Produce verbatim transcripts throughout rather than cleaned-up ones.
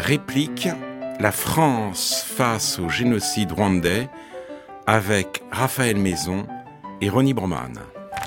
Réplique, la France face au génocide rwandais avec Raphaël Maison et Ronnie Broman.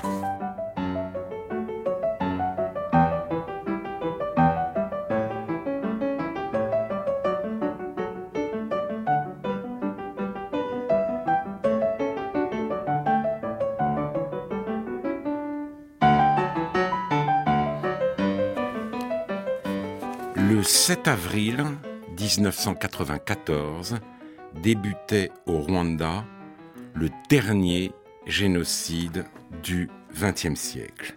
Le sept avril dix-neuf cent quatre-vingt-quatorze débutait au Rwanda le dernier génocide du vingtième siècle.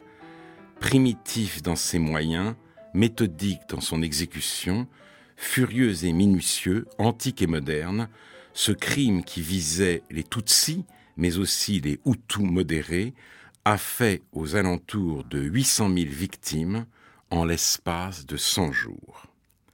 Primitif dans ses moyens, méthodique dans son exécution, furieux et minutieux, antique et moderne, ce crime qui visait les Tutsis, mais aussi les Hutus modérés, a fait aux alentours de huit cent mille victimes en l'espace de cent jours.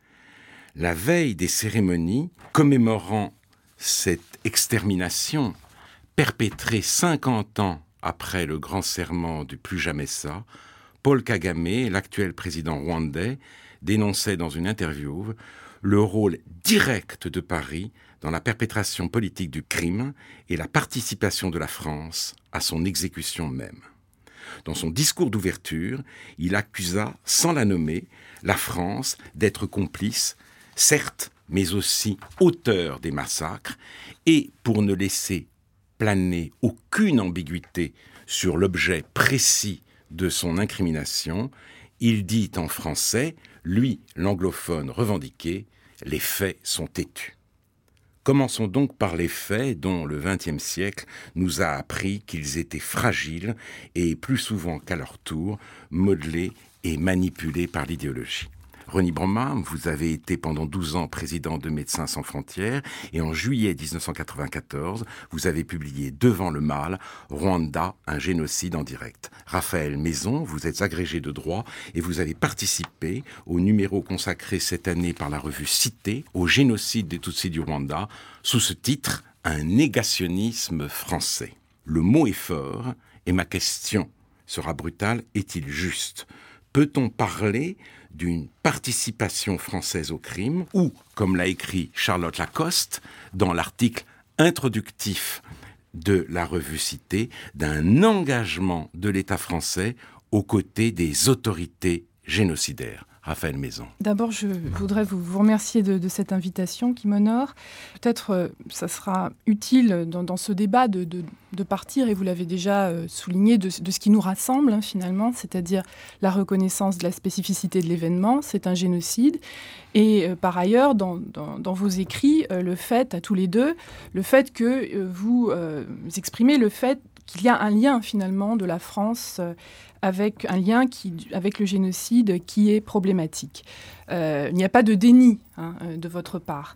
La veille des cérémonies commémorant cette extermination perpétrée cinquante ans après le grand serment du Plus jamais ça, Paul Kagame, l'actuel président rwandais, dénonçait dans une interview le rôle direct de Paris dans la perpétration politique du crime et la participation de la France à son exécution même. Dans son discours d'ouverture, il accusa, sans la nommer, la France d'être complice, certes, mais aussi auteur des massacres, et pour ne laisser planer aucune ambiguïté sur l'objet précis de son incrimination, il dit en français, lui, l'anglophone revendiqué, « les faits sont têtus ». Commençons donc par les faits dont le vingtième siècle nous a appris qu'ils étaient fragiles et plus souvent qu'à leur tour modelés et manipulés par l'idéologie. Ronnie Broman, vous avez été pendant douze ans président de Médecins sans frontières et en juillet dix-neuf cent quatre-vingt-quatorze, vous avez publié Devant le mal, Rwanda, un génocide en direct. Raphaël Maison, vous êtes agrégé de droit et vous avez participé au numéro consacré cette année par la revue Cité au génocide des Tutsis du Rwanda sous ce titre « Un négationnisme français ». Le mot est fort et ma question sera brutale, est-il juste ? Peut-on parler d'une participation française au crime ou, comme l'a écrit Charlotte Lacoste dans l'article introductif de la revue Cité, d'un engagement de l'État français aux côtés des autorités génocidaires? Raphaël Maison. D'abord, je voudrais vous, vous remercier de, de cette invitation qui m'honore. Peut-être euh, ça sera utile dans, dans ce débat de, de, de partir, et vous l'avez déjà euh, souligné, de, de ce qui nous rassemble hein, finalement, c'est-à-dire la reconnaissance de la spécificité de l'événement, c'est un génocide. Et euh, par ailleurs, dans, dans, dans vos écrits, euh, le fait, à tous les deux, le fait que euh, vous, euh, vous exprimez le fait qu'il y a un lien finalement de la France euh, avec un lien qui, avec le génocide qui est problématique. Euh, il n'y a pas de déni hein, de votre part.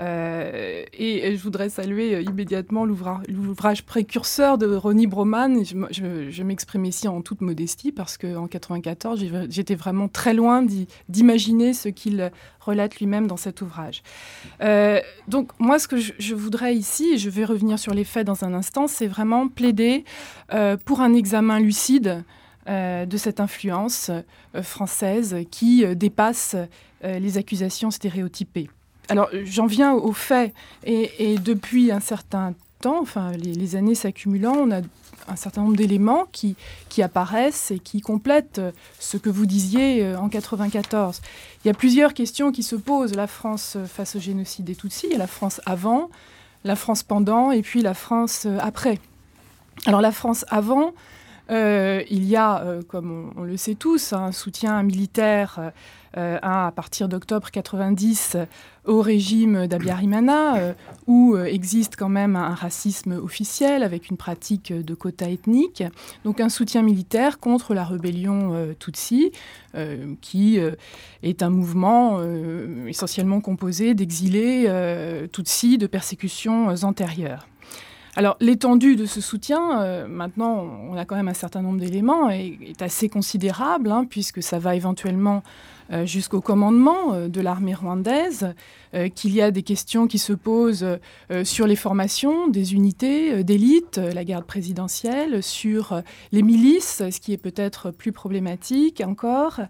Euh, et, et je voudrais saluer euh, immédiatement l'ouvrage, l'ouvrage précurseur de Ronnie Broman. Je, je, je m'exprime ici en toute modestie parce qu'en quatre-vingt-quatorze, j'étais vraiment très loin d'y, d'imaginer ce qu'il relate lui-même dans cet ouvrage. Euh, donc moi, ce que je, je voudrais ici, et je vais revenir sur les faits dans un instant, c'est vraiment plaider euh, pour un examen lucide Euh, de cette influence euh, française qui euh, dépasse euh, les accusations stéréotypées. Alors, j'en viens aux faits. Et, et depuis un certain temps, enfin, les, les années s'accumulant, on a un certain nombre d'éléments qui, qui apparaissent et qui complètent ce que vous disiez euh, en quatre-vingt-quatorze. Il y a plusieurs questions qui se posent. La France face au génocide des Tutsis, il y a la France avant, la France pendant, et puis la France euh, après. Alors, la France avant... Euh, il y a, euh, comme on, on le sait tous, un soutien militaire euh, à partir d'octobre quatre-vingt-dix au régime d'Abiyarimana, euh, où euh, existe quand même un racisme officiel avec une pratique de quotas ethniques. Donc un soutien militaire contre la rébellion euh, Tutsi, euh, qui euh, est un mouvement euh, essentiellement composé d'exilés euh, Tutsis de persécutions euh, antérieures. Alors, l'étendue de ce soutien, euh, maintenant, on a quand même un certain nombre d'éléments, et est assez considérable, hein, puisque ça va éventuellement euh, jusqu'au commandement euh, de l'armée rwandaise, euh, qu'il y a des questions qui se posent euh, sur les formations des unités euh, d'élite, euh, la garde présidentielle, sur euh, les milices, ce qui est peut-être plus problématique encore,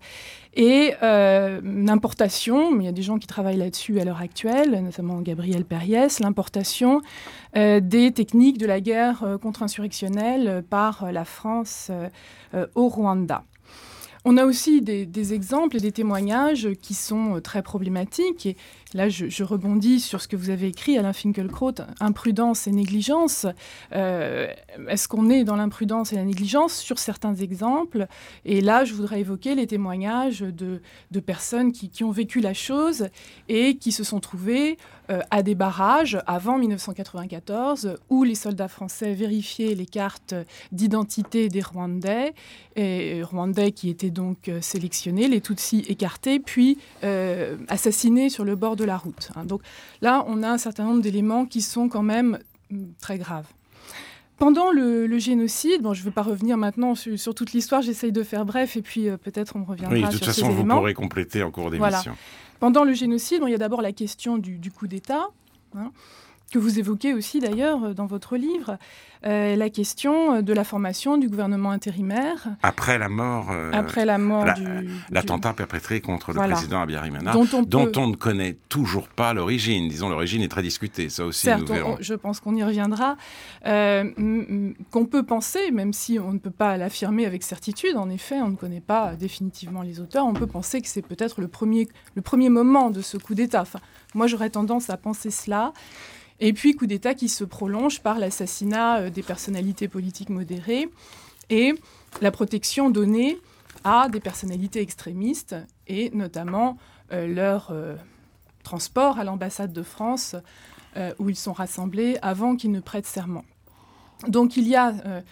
et euh, l'importation, il y a des gens qui travaillent là-dessus à l'heure actuelle, notamment Gabriel Périès, l'importation euh, des techniques de la guerre euh, contre-insurrectionnelle par euh, la France euh, euh, au Rwanda. On a aussi des, des exemples et des témoignages qui sont très problématiques. Et là, je, je rebondis sur ce que vous avez écrit, Alain Finkielkraut, imprudence et négligence. Euh, est-ce qu'on est dans l'imprudence et la négligence sur certains exemples? Et là, je voudrais évoquer les témoignages de, de personnes qui, qui ont vécu la chose et qui se sont trouvées euh, à des barrages avant mille neuf cent quatre-vingt-quatorze, où les soldats français vérifiaient les cartes d'identité des Rwandais, et Rwandais qui étaient donc euh, sélectionnés, les Tutsis écartés, puis euh, assassinés sur le bord de la route. Hein. Donc là, on a un certain nombre d'éléments qui sont quand même très graves. Pendant le, le génocide, bon, je ne veux pas revenir maintenant sur, sur toute l'histoire, j'essaye de faire bref, et puis euh, peut-être on reviendra sur ces éléments. Oui, de toute façon, vous pourrez compléter en cours d'émission. Voilà. Pendant le génocide, bon, il y a d'abord la question du, du coup d'État, hein, que vous évoquez aussi d'ailleurs dans votre livre, euh, la question de la formation du gouvernement intérimaire. Après la mort, euh, Après la mort la, du... L'attentat du... perpétré contre voilà. le président Habyarimana, dont, on, dont peut... on ne connaît toujours pas l'origine. Disons, l'origine est très discutée, ça aussi Certes, nous verrons. On, je pense qu'on y reviendra. Euh, m- m- qu'on peut penser, même si on ne peut pas l'affirmer avec certitude, en effet, on ne connaît pas définitivement les auteurs, on peut penser que c'est peut-être le premier, le premier moment de ce coup d'État. Enfin, moi, j'aurais tendance à penser cela. Et puis, coup d'État qui se prolonge par l'assassinat des personnalités politiques modérées et la protection donnée à des personnalités extrémistes et notamment euh, leur euh, transport à l'ambassade de France euh, où ils sont rassemblés avant qu'ils ne prêtent serment. Donc, il y a euh,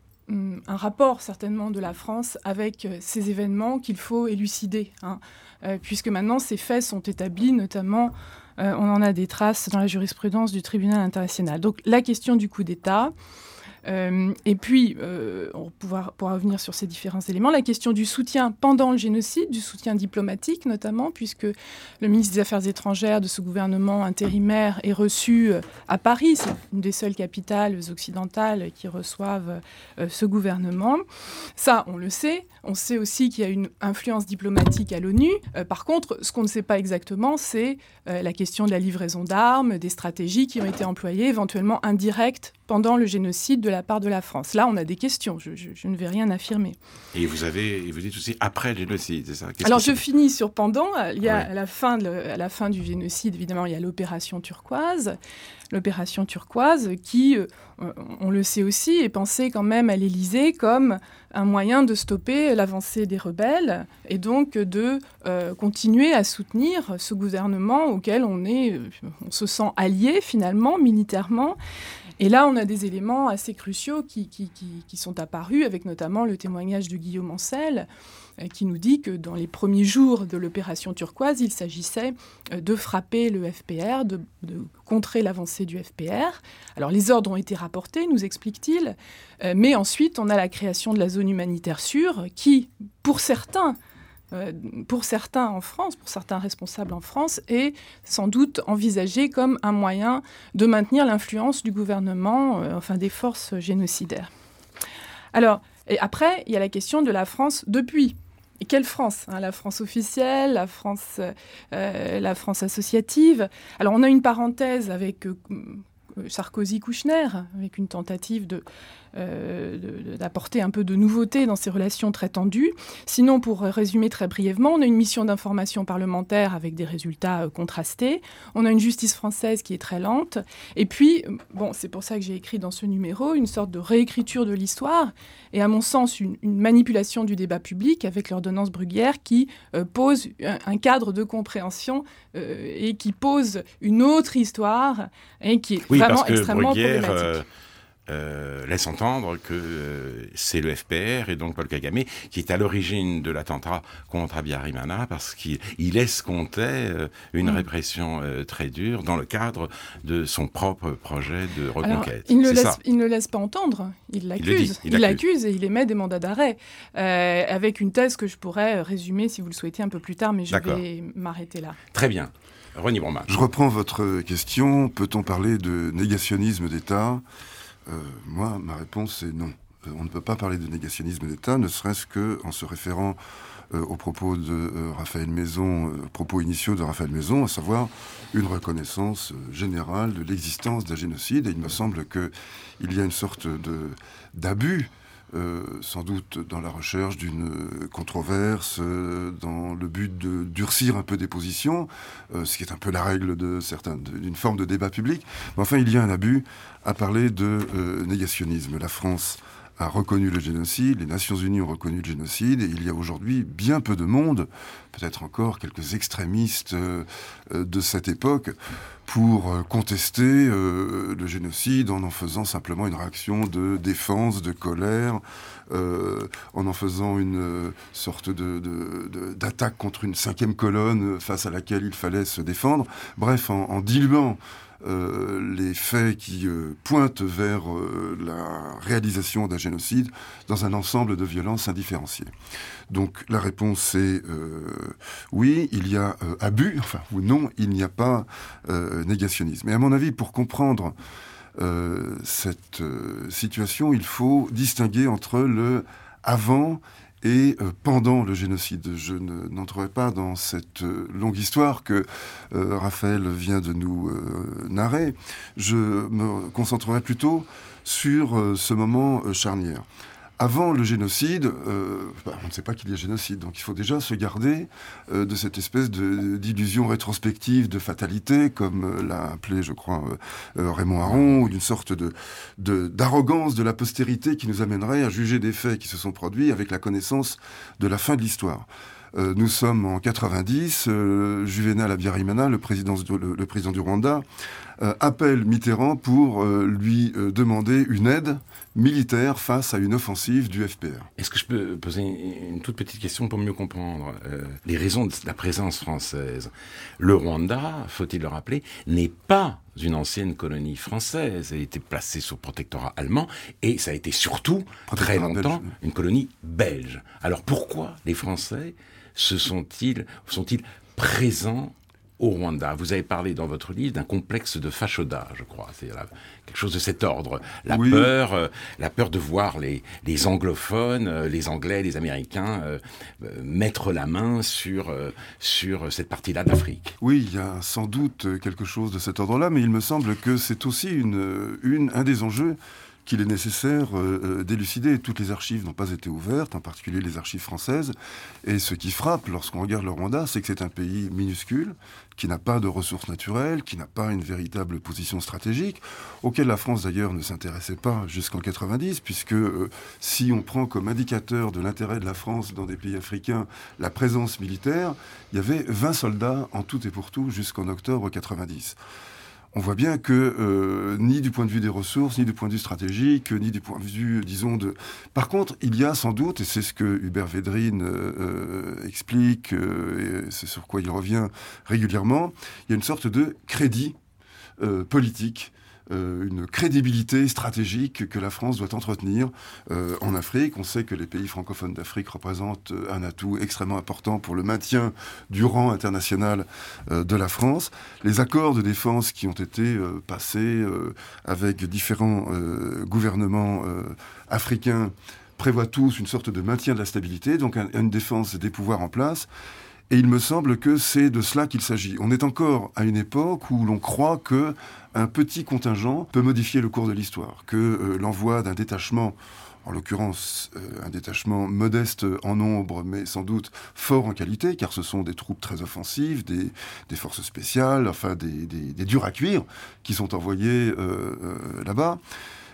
un rapport certainement de la France avec euh, ces événements qu'il faut élucider, hein, euh, puisque maintenant ces faits sont établis, notamment Euh, on en a des traces dans la jurisprudence du tribunal international. Donc la question du coup d'État, euh, et puis euh, on pourra, pourra revenir sur ces différents éléments, la question du soutien pendant le génocide, du soutien diplomatique notamment, puisque le ministre des Affaires étrangères de ce gouvernement intérimaire est reçu à Paris, c'est une des seules capitales occidentales qui reçoivent euh, ce gouvernement. Ça, on le sait. On sait aussi qu'il y a une influence diplomatique à l'ONU. Euh, par contre, ce qu'on ne sait pas exactement, c'est euh, la question de la livraison d'armes, des stratégies qui ont été employées, éventuellement indirectes, pendant le génocide de la part de la France. Là, on a des questions. Je, je, je ne vais rien affirmer. Et vous avez, vous dites aussi après le génocide, c'est ça? Qu'est-ce Alors, je c'est... finis sur pendant. Il y a oui. à la fin de, à la fin du génocide, évidemment, il y a l'opération turquoise. L'opération turquoise qui, euh, on le sait aussi, est pensée quand même à l'Élysée comme un moyen de stopper l'avancée des rebelles et donc de euh, continuer à soutenir ce gouvernement auquel on, est, on se sent allié finalement, militairement. Et là, on a des éléments assez cruciaux qui, qui, qui, qui sont apparus, avec notamment le témoignage de Guillaume Ancel, euh, qui nous dit que dans les premiers jours de l'opération turquoise, il s'agissait euh, de frapper le F P R, de, de contrer l'avancée du F P R. Alors, les ordres ont été rapportés, nous explique-t-il, euh, mais ensuite, on a la création de la zone humanitaire sûre, qui, pour certains, Euh, pour certains en France, pour certains responsables en France, est sans doute envisagé comme un moyen de maintenir l'influence du gouvernement, euh, enfin des forces génocidaires. Alors, et après, il y a la question de la France depuis. Et quelle France, hein, la France officielle, la France, euh, la France associative. Alors, on a une parenthèse avec euh, Sarkozy-Kouchner, avec une tentative de, euh, de, d'apporter un peu de nouveauté dans ces relations très tendues. Sinon, pour résumer très brièvement, on a une mission d'information parlementaire avec des résultats euh, contrastés. On a une justice française qui est très lente. Et puis, bon, c'est pour ça que j'ai écrit dans ce numéro une sorte de réécriture de l'histoire et, à mon sens, une, une manipulation du débat public avec l'ordonnance Bruguière qui euh, pose un, un cadre de compréhension euh, et qui pose une autre histoire et qui est oui, vraiment parce que extrêmement Bruguière, problématique. Euh... euh, laisse entendre que euh, c'est le F P R et donc Paul Kagame qui est à l'origine de l'attentat contre Habyarimana parce qu'il il escomptait euh, une mmh. répression euh, très dure dans le cadre de son propre projet de reconquête. Alors, il, ne c'est laisse, ça. il ne laisse pas entendre, il l'accuse. Il, il l'accuse et il émet des mandats d'arrêt euh, avec une thèse que je pourrais résumer si vous le souhaitez un peu plus tard, mais je D'accord. vais m'arrêter là. Très bien. René Broman. Je reprends votre question. Peut-on parler de négationnisme d'État ? euh, Moi, ma réponse est non. Euh, on ne peut pas parler de négationnisme d'État, ne serait-ce qu'en se référant euh, aux propos de euh, Raphaël Maison, euh, propos initiaux de Raphaël Maison, à savoir une reconnaissance euh, générale de l'existence d'un génocide. Et il me semble qu'il y a une sorte de, d'abus Euh, sans doute dans la recherche d'une controverse, euh, dans le but de durcir un peu des positions, euh, ce qui est un peu la règle de certains, de, d'une forme de débat public. Mais enfin, il y a un abus à parler de euh, négationnisme. La France a reconnu le génocide, les Nations Unies ont reconnu le génocide, et il y a aujourd'hui bien peu de monde, peut-être encore quelques extrémistes euh, de cette époque, pour contester euh, le génocide en en faisant simplement une réaction de défense, de colère, euh, en en faisant une euh, sorte de, de, de, d'attaque contre une cinquième colonne face à laquelle il fallait se défendre. Bref, en, en diluant Euh, les faits qui euh, pointent vers euh, la réalisation d'un génocide dans un ensemble de violences indifférenciées. Donc la réponse est euh, oui, il y a euh, abus, enfin ou non, il n'y a pas euh, négationnisme. Et à mon avis, pour comprendre euh, cette euh, situation, il faut distinguer entre le avant et euh, pendant le génocide. Je ne, n'entrerai pas dans cette euh, longue histoire que euh, Raphaël vient de nous euh, narrer. Je me concentrerai plutôt sur euh, ce moment euh, charnière. Avant le génocide, euh, bah, on ne sait pas qu'il y a génocide, donc il faut déjà se garder euh, de cette espèce de, d'illusion rétrospective de fatalité, comme euh, l'a appelé, je crois, euh, euh, Raymond Aron, ou d'une sorte de, de, d'arrogance de la postérité qui nous amènerait à juger des faits qui se sont produits avec la connaissance de la fin de l'histoire. Euh, nous sommes en quatre-vingt-dix, euh, Juvénal Habyarimana, le président, le, le président du Rwanda, euh, appelle Mitterrand pour euh, lui euh, demander une aide militaire face à une offensive du F P R. Est-ce que je peux poser une toute petite question pour mieux comprendre euh, les raisons de la présence française ? Le Rwanda, faut-il le rappeler, n'est pas une ancienne colonie française. Elle a été placée sous protectorat allemand et ça a été surtout, très longtemps, belge. Une colonie belge. Alors pourquoi les Français se sont-ils, sont-ils présents au Rwanda? Vous avez parlé dans votre livre d'un complexe de Fashoda, je crois. C'est là, quelque chose de cet ordre. La oui. peur, euh, la peur de voir les, les anglophones, euh, les Anglais, les Américains euh, euh, mettre la main sur, euh, sur cette partie-là d'Afrique. Oui, il y a sans doute quelque chose de cet ordre-là, mais il me semble que c'est aussi une, une, un des enjeux qu'il est nécessaire euh, d'élucider. Toutes les archives n'ont pas été ouvertes, en particulier les archives françaises. Et ce qui frappe lorsqu'on regarde le Rwanda, c'est que c'est un pays minuscule, qui n'a pas de ressources naturelles, qui n'a pas une véritable position stratégique, auquel la France d'ailleurs ne s'intéressait pas jusqu'en quatre-vingt-dix, puisque euh, si on prend comme indicateur de l'intérêt de la France dans des pays africains la présence militaire, il y avait vingt soldats en tout et pour tout jusqu'en octobre quatre-vingt-dix. On voit bien que euh, ni du point de vue des ressources, ni du point de vue stratégique, ni du point de vue, disons, de... Par contre, il y a sans doute, et c'est ce que Hubert Védrine euh, explique, euh, et c'est sur quoi il revient régulièrement, il y a une sorte de crédit euh, politique, euh, une crédibilité stratégique que la France doit entretenir euh, en Afrique. On sait que les pays francophones d'Afrique représentent un atout extrêmement important pour le maintien du rang international euh, de la France. Les accords de défense qui ont été euh, passés euh, avec différents euh, gouvernements euh, africains prévoient tous une sorte de maintien de la stabilité, donc un, une défense des pouvoirs en place. Et il me semble que c'est de cela qu'il s'agit. On est encore à une époque où l'on croit que un petit contingent peut modifier le cours de l'histoire, que euh, l'envoi d'un détachement, en l'occurrence euh, un détachement modeste en nombre, mais sans doute fort en qualité, car ce sont des troupes très offensives, des, des forces spéciales, enfin des, des, des durs à cuire, qui sont envoyés euh, euh, là-bas.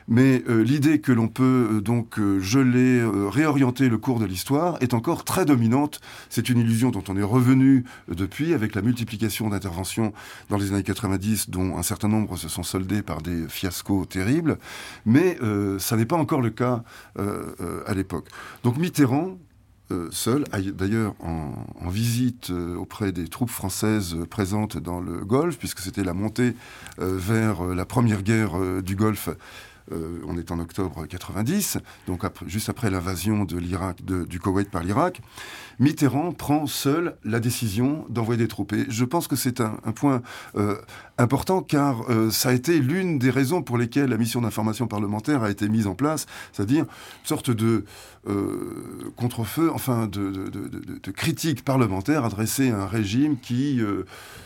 Mais euh, l'idée que l'on peut euh, donc euh, geler, euh, réorienter le cours de l'histoire est encore très dominante. C'est une illusion dont on est revenu euh, depuis, avec la multiplication d'interventions dans les années quatre-vingt-dix, dont un certain nombre se sont soldés par des fiascos terribles. Mais euh, ça n'est pas encore le cas euh, euh, à l'époque. Donc Mitterrand, Euh, seul, d'ailleurs en, en visite euh, auprès des troupes françaises euh, présentes dans le Golfe, puisque c'était la montée euh, vers euh, la première guerre euh, du Golfe. Euh, on est en octobre quatre-vingt-dix, donc après, juste après l'invasion de l'Irak, de, du Koweït par l'Irak. Mitterrand prend seul la décision d'envoyer des troupes. Et je pense que c'est un, un point euh, important, car euh, ça a été l'une des raisons pour lesquelles la mission d'information parlementaire a été mise en place, c'est-à-dire une sorte de euh, contre-feu, enfin de, de, de, de, de critique parlementaire adressée à un régime qui euh,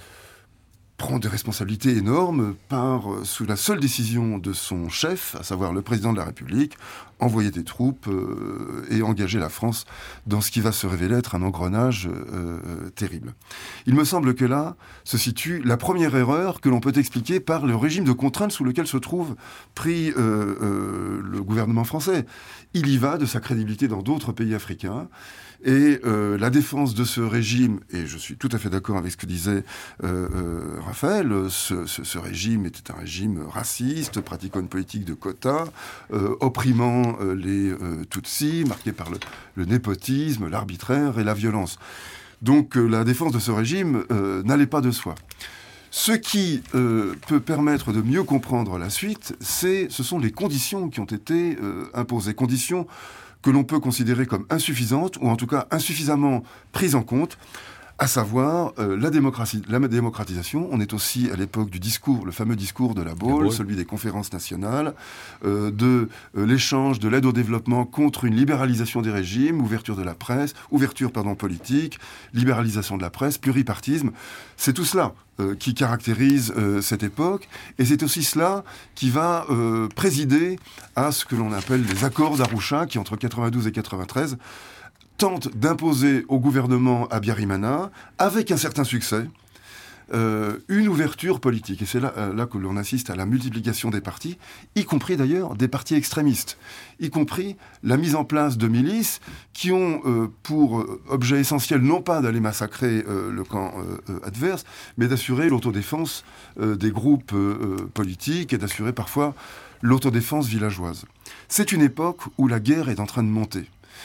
prend des responsabilités énormes par, sous la seule décision de son chef, à savoir le président de la République, envoyer des troupes euh, et engager la France dans ce qui va se révéler être un engrenage euh, terrible. Il me semble que là se situe la première erreur que l'on peut expliquer par le régime de contrainte sous lequel se trouve pris euh, euh, le gouvernement français. Il y va de sa crédibilité dans d'autres pays africains. Et euh, la défense de ce régime, et je suis tout à fait d'accord avec ce que disait euh, euh, Raphaël, ce, ce, ce régime était un régime raciste, pratiquant une politique de quotas, euh, opprimant euh, les euh, Tutsis, marqué par le, le népotisme, l'arbitraire et la violence. Donc euh, la défense de ce régime euh, n'allait pas de soi. Ce qui euh, peut permettre de mieux comprendre la suite, c'est, ce sont les conditions qui ont été euh, imposées, conditions que l'on peut considérer comme insuffisantes, ou en tout cas insuffisamment prises en compte, à savoir euh, la, démocratie, la démocratisation. On est aussi à l'époque du discours, le fameux discours de La Baule, La celui des conférences nationales, euh, de euh, l'échange de l'aide au développement contre une libéralisation des régimes, ouverture de la presse, ouverture pardon, politique, libéralisation de la presse, pluripartisme. C'est tout cela euh, qui caractérise euh, cette époque, et c'est aussi cela qui va euh, présider à ce que l'on appelle les accords d'Arusha, qui entre quatre-vingt-douze et quatre-vingt-treize tente d'imposer au gouvernement à Biarimana, avec un certain succès, euh, une ouverture politique. Et c'est là, euh, là que l'on assiste à la multiplication des partis, y compris d'ailleurs des partis extrémistes, y compris la mise en place de milices qui ont euh, pour objet essentiel non pas d'aller massacrer euh, le camp euh, adverse, mais d'assurer l'autodéfense euh, des groupes euh, politiques et d'assurer parfois l'autodéfense villageoise. C'est une époque où la guerre est en train de monter.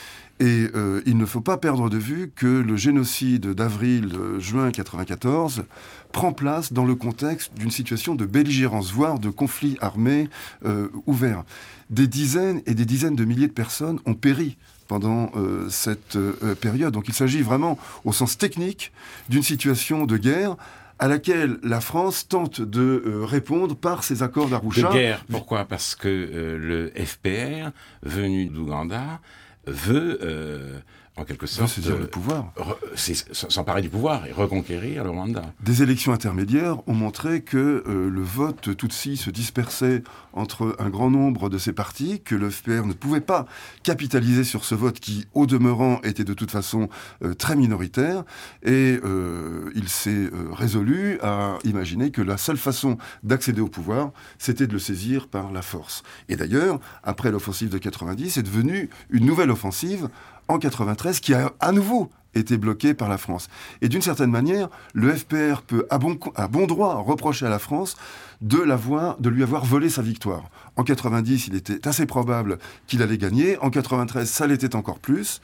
Et euh, il ne faut pas perdre de vue que le génocide d'avril-juin quatre-vingt-quatorze prend place dans le contexte d'une situation de belligérance, voire de conflit armé euh, ouvert. Des dizaines et des dizaines de milliers de personnes ont péri pendant euh, cette euh, période. Donc il s'agit vraiment, au sens technique, d'une situation de guerre à laquelle la France tente de euh, répondre par ses accords d'Arusha. De guerre, pourquoi ? Parce que euh, le F P R, venu d'Ouganda, veut, euh, en quelque sorte, saisir euh, le pouvoir, re, s'emparer du pouvoir et reconquérir le Rwanda. Des élections intermédiaires ont montré que euh, le vote Tutsi se dispersait entre un grand nombre de ces partis, que le F P R ne pouvait pas capitaliser sur ce vote qui, au demeurant, était de toute façon euh, très minoritaire, et euh, il s'est euh, résolu à imaginer que la seule façon d'accéder au pouvoir, c'était de le saisir par la force. Et d'ailleurs, après l'offensive de quatre-vingt-dix, c'est devenu une nouvelle offensive en quatre-vingt-treize qui a à nouveau été bloquée par la France. Et d'une certaine manière, le F P R peut à bon, à bon droit reprocher à la France de, l'avoir, de lui avoir volé sa victoire. En quatre-vingt-dix, il était assez probable qu'il allait gagner. En quatre-vingt-treize, ça l'était encore plus.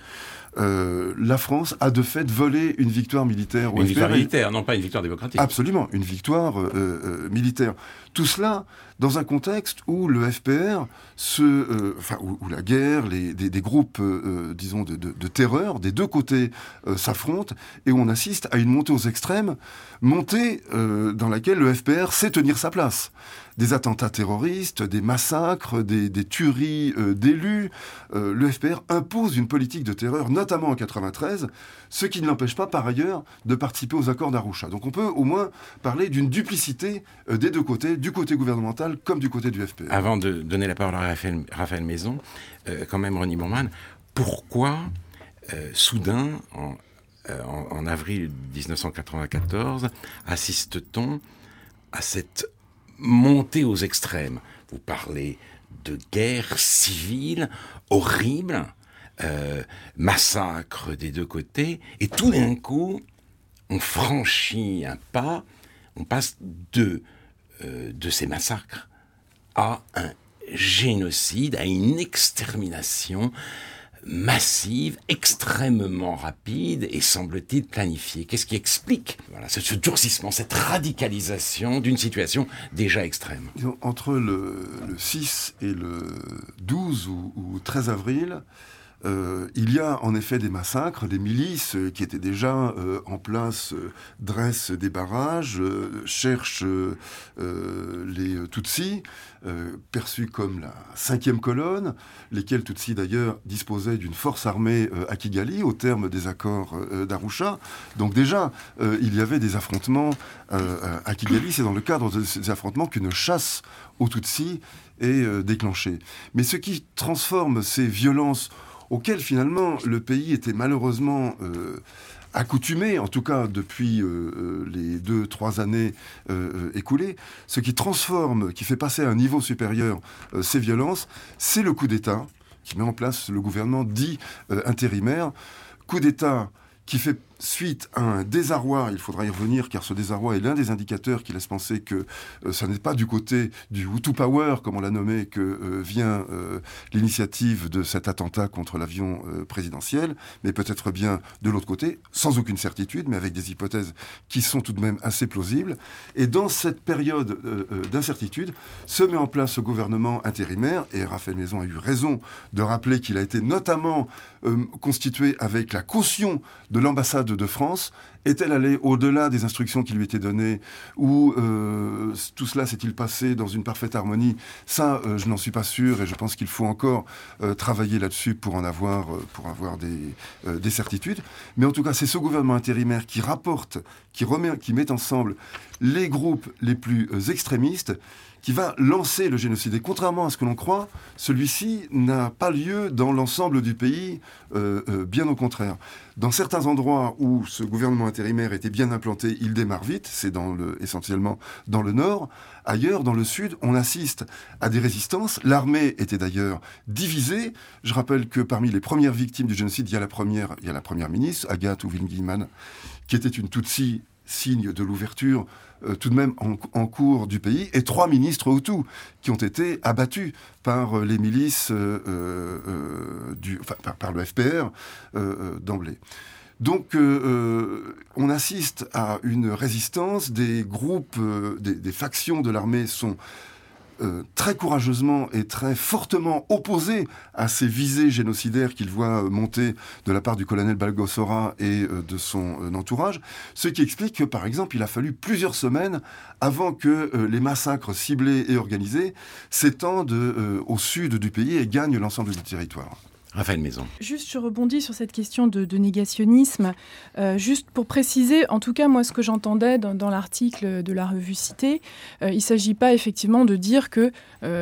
Euh, la France a de fait volé une victoire militaire au Une F P R. victoire militaire, non pas une victoire démocratique. Absolument, une victoire euh, euh, militaire. Tout cela dans un contexte où le F P R, se, euh, enfin, où, où la guerre, les, des, des groupes, euh, disons, de, de, de terreur, des deux côtés euh, s'affrontent, et où on assiste à une montée aux extrêmes, montée euh, dans laquelle le F P R sait tenir sa place. Des attentats terroristes, des massacres, des, des tueries euh, d'élus. Euh, le F P R impose une politique de terreur, notamment en quatre-vingt-treize, ce qui ne l'empêche pas, par ailleurs, de participer aux accords d'Arusha. Donc on peut au moins parler d'une duplicité euh, des deux côtés, du côté gouvernemental comme du côté du F P R. Avant de donner la parole à Raphaël, Raphaël Maison, euh, quand même, Ronnie Bourman, pourquoi, euh, soudain, en, euh, en, en avril dix-neuf cent quatre-vingt-quatorze, assiste-t-on à cette montée aux extrêmes? Vous parlez de guerre civile horrible, euh, massacre des deux côtés, et tout d'un coup, on franchit un pas, on passe de, euh, de ces massacres à un génocide, à une extermination massive, extrêmement rapide et semble-t-il planifiée. Qu'est-ce qui explique voilà, ce, ce durcissement, cette radicalisation d'une situation déjà extrême? Entre le, le six et le douze ou, ou treize avril, Euh, il y a en effet des massacres, des milices euh, qui étaient déjà euh, en place, euh, dressent des barrages, euh, cherchent euh, euh, les Tutsis, euh, perçus comme la cinquième colonne, lesquels Tutsis d'ailleurs disposaient d'une force armée euh, à Kigali au terme des accords euh, d'Arusha. Donc déjà, euh, il y avait des affrontements euh, à Kigali. C'est dans le cadre de ces affrontements qu'une chasse aux Tutsis est euh, déclenchée. Mais ce qui transforme ces violences auquel finalement le pays était malheureusement euh, accoutumé, en tout cas depuis euh, les deux, trois années euh, écoulées, ce qui transforme, qui fait passer à un niveau supérieur euh, ces violences, c'est le coup d'État qui met en place le gouvernement dit euh, intérimaire. Coup d'État qui fait suite à un désarroi, il faudra y revenir, car ce désarroi est l'un des indicateurs qui laisse penser que euh, ça n'est pas du côté du Hutu Power, comme on l'a nommé, que euh, vient euh, l'initiative de cet attentat contre l'avion euh, présidentiel, mais peut-être bien de l'autre côté, sans aucune certitude, mais avec des hypothèses qui sont tout de même assez plausibles. Et dans cette période euh, euh, d'incertitude, se met en place ce gouvernement intérimaire, et Raphaël Maison a eu raison de rappeler qu'il a été notamment euh, constitué avec la caution de l'ambassade de France. Est-elle allée au-delà des instructions qui lui étaient données, ou euh, tout cela s'est-il passé dans une parfaite harmonie? Ça, euh, je n'en suis pas sûr, et je pense qu'il faut encore euh, travailler là-dessus pour en avoir, euh, pour avoir des, euh, des certitudes. Mais en tout cas, c'est ce gouvernement intérimaire qui rapporte, qui remet, qui met ensemble les groupes les plus euh, extrémistes, qui va lancer le génocide. Et contrairement à ce que l'on croit, celui-ci n'a pas lieu dans l'ensemble du pays, euh, euh, bien au contraire. Dans certains endroits où ce gouvernement intérimaire était bien implanté, il démarre vite, c'est dans le, essentiellement dans le nord. Ailleurs, dans le sud, on assiste à des résistances. L'armée était d'ailleurs divisée. Je rappelle que parmi les premières victimes du génocide, il y a la première, il y a la première ministre, Agathe Uwingima, qui était une Tutsi, signe de l'ouverture euh, tout de même en, en cours du pays, et trois ministres Hutus qui ont été abattus par euh, les milices, euh, euh, du, enfin, par, par le F P R euh, d'emblée. Donc, euh, euh, on assiste à une résistance. Des groupes, euh, des, des factions de l'armée sont Euh, très courageusement et très fortement opposé à ces visées génocidaires qu'il voit euh, monter de la part du colonel Balgossora et euh, de son euh, entourage, ce qui explique que, par exemple, il a fallu plusieurs semaines avant que euh, les massacres ciblés et organisés s'étendent euh, au sud du pays et gagnent l'ensemble du territoire. Raphaël Maison. Juste, je rebondis sur cette question de, de négationnisme. Euh, juste pour préciser, en tout cas, moi, ce que j'entendais dans, dans l'article de la revue Cité, euh, il ne s'agit pas effectivement de dire qu'il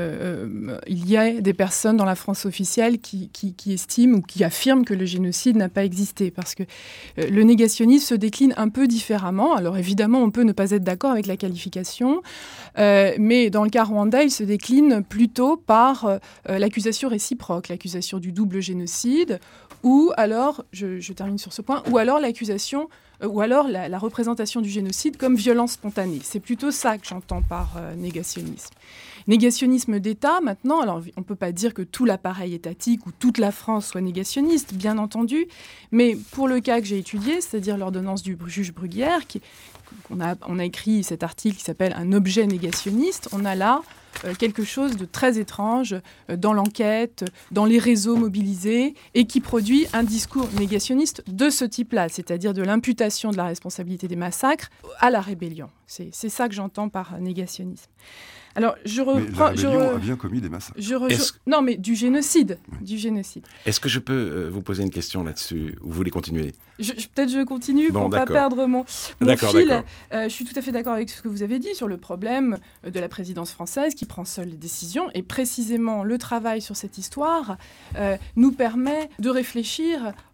euh, y a des personnes dans la France officielle qui, qui, qui estiment ou qui affirment que le génocide n'a pas existé. Parce que euh, le négationnisme se décline un peu différemment. Alors évidemment, on peut ne pas être d'accord avec la qualification, euh, mais dans le cas rwandais, il se décline plutôt par euh, l'accusation réciproque, l'accusation du double génocide, ou alors, je, je termine sur ce point, ou alors l'accusation, euh, ou alors la, la représentation du génocide comme violence spontanée. C'est plutôt ça que j'entends par euh, négationnisme. Négationnisme d'État, maintenant, alors on ne peut pas dire que tout l'appareil étatique ou toute la France soit négationniste, bien entendu, mais pour le cas que j'ai étudié, c'est-à-dire l'ordonnance du juge Bruguière, qui, on, a, on a écrit cet article qui s'appelle « Un objet négationniste », on a là Euh, quelque chose de très étrange euh, dans l'enquête, dans les réseaux mobilisés, et qui produit un discours négationniste de ce type-là, c'est-à-dire de l'imputation de la responsabilité des massacres à la rébellion. C'est, c'est ça que j'entends par négationnisme. Alors, je reprends. Mais la rébellion je re... a bien commis des massacres. Je re... je... Non, mais du génocide, oui. du génocide. Est-ce que je peux euh, vous poser une question là-dessus, ou vous voulez continuer? je, je, Peut-être je continue bon, pour ne pas perdre mon, mon d'accord, fil. D'accord. Euh, je suis tout à fait d'accord avec ce que vous avez dit sur le problème de la présidence française qui prend seule les décisions. Et précisément, le travail sur cette histoire euh, nous permet de réfléchir au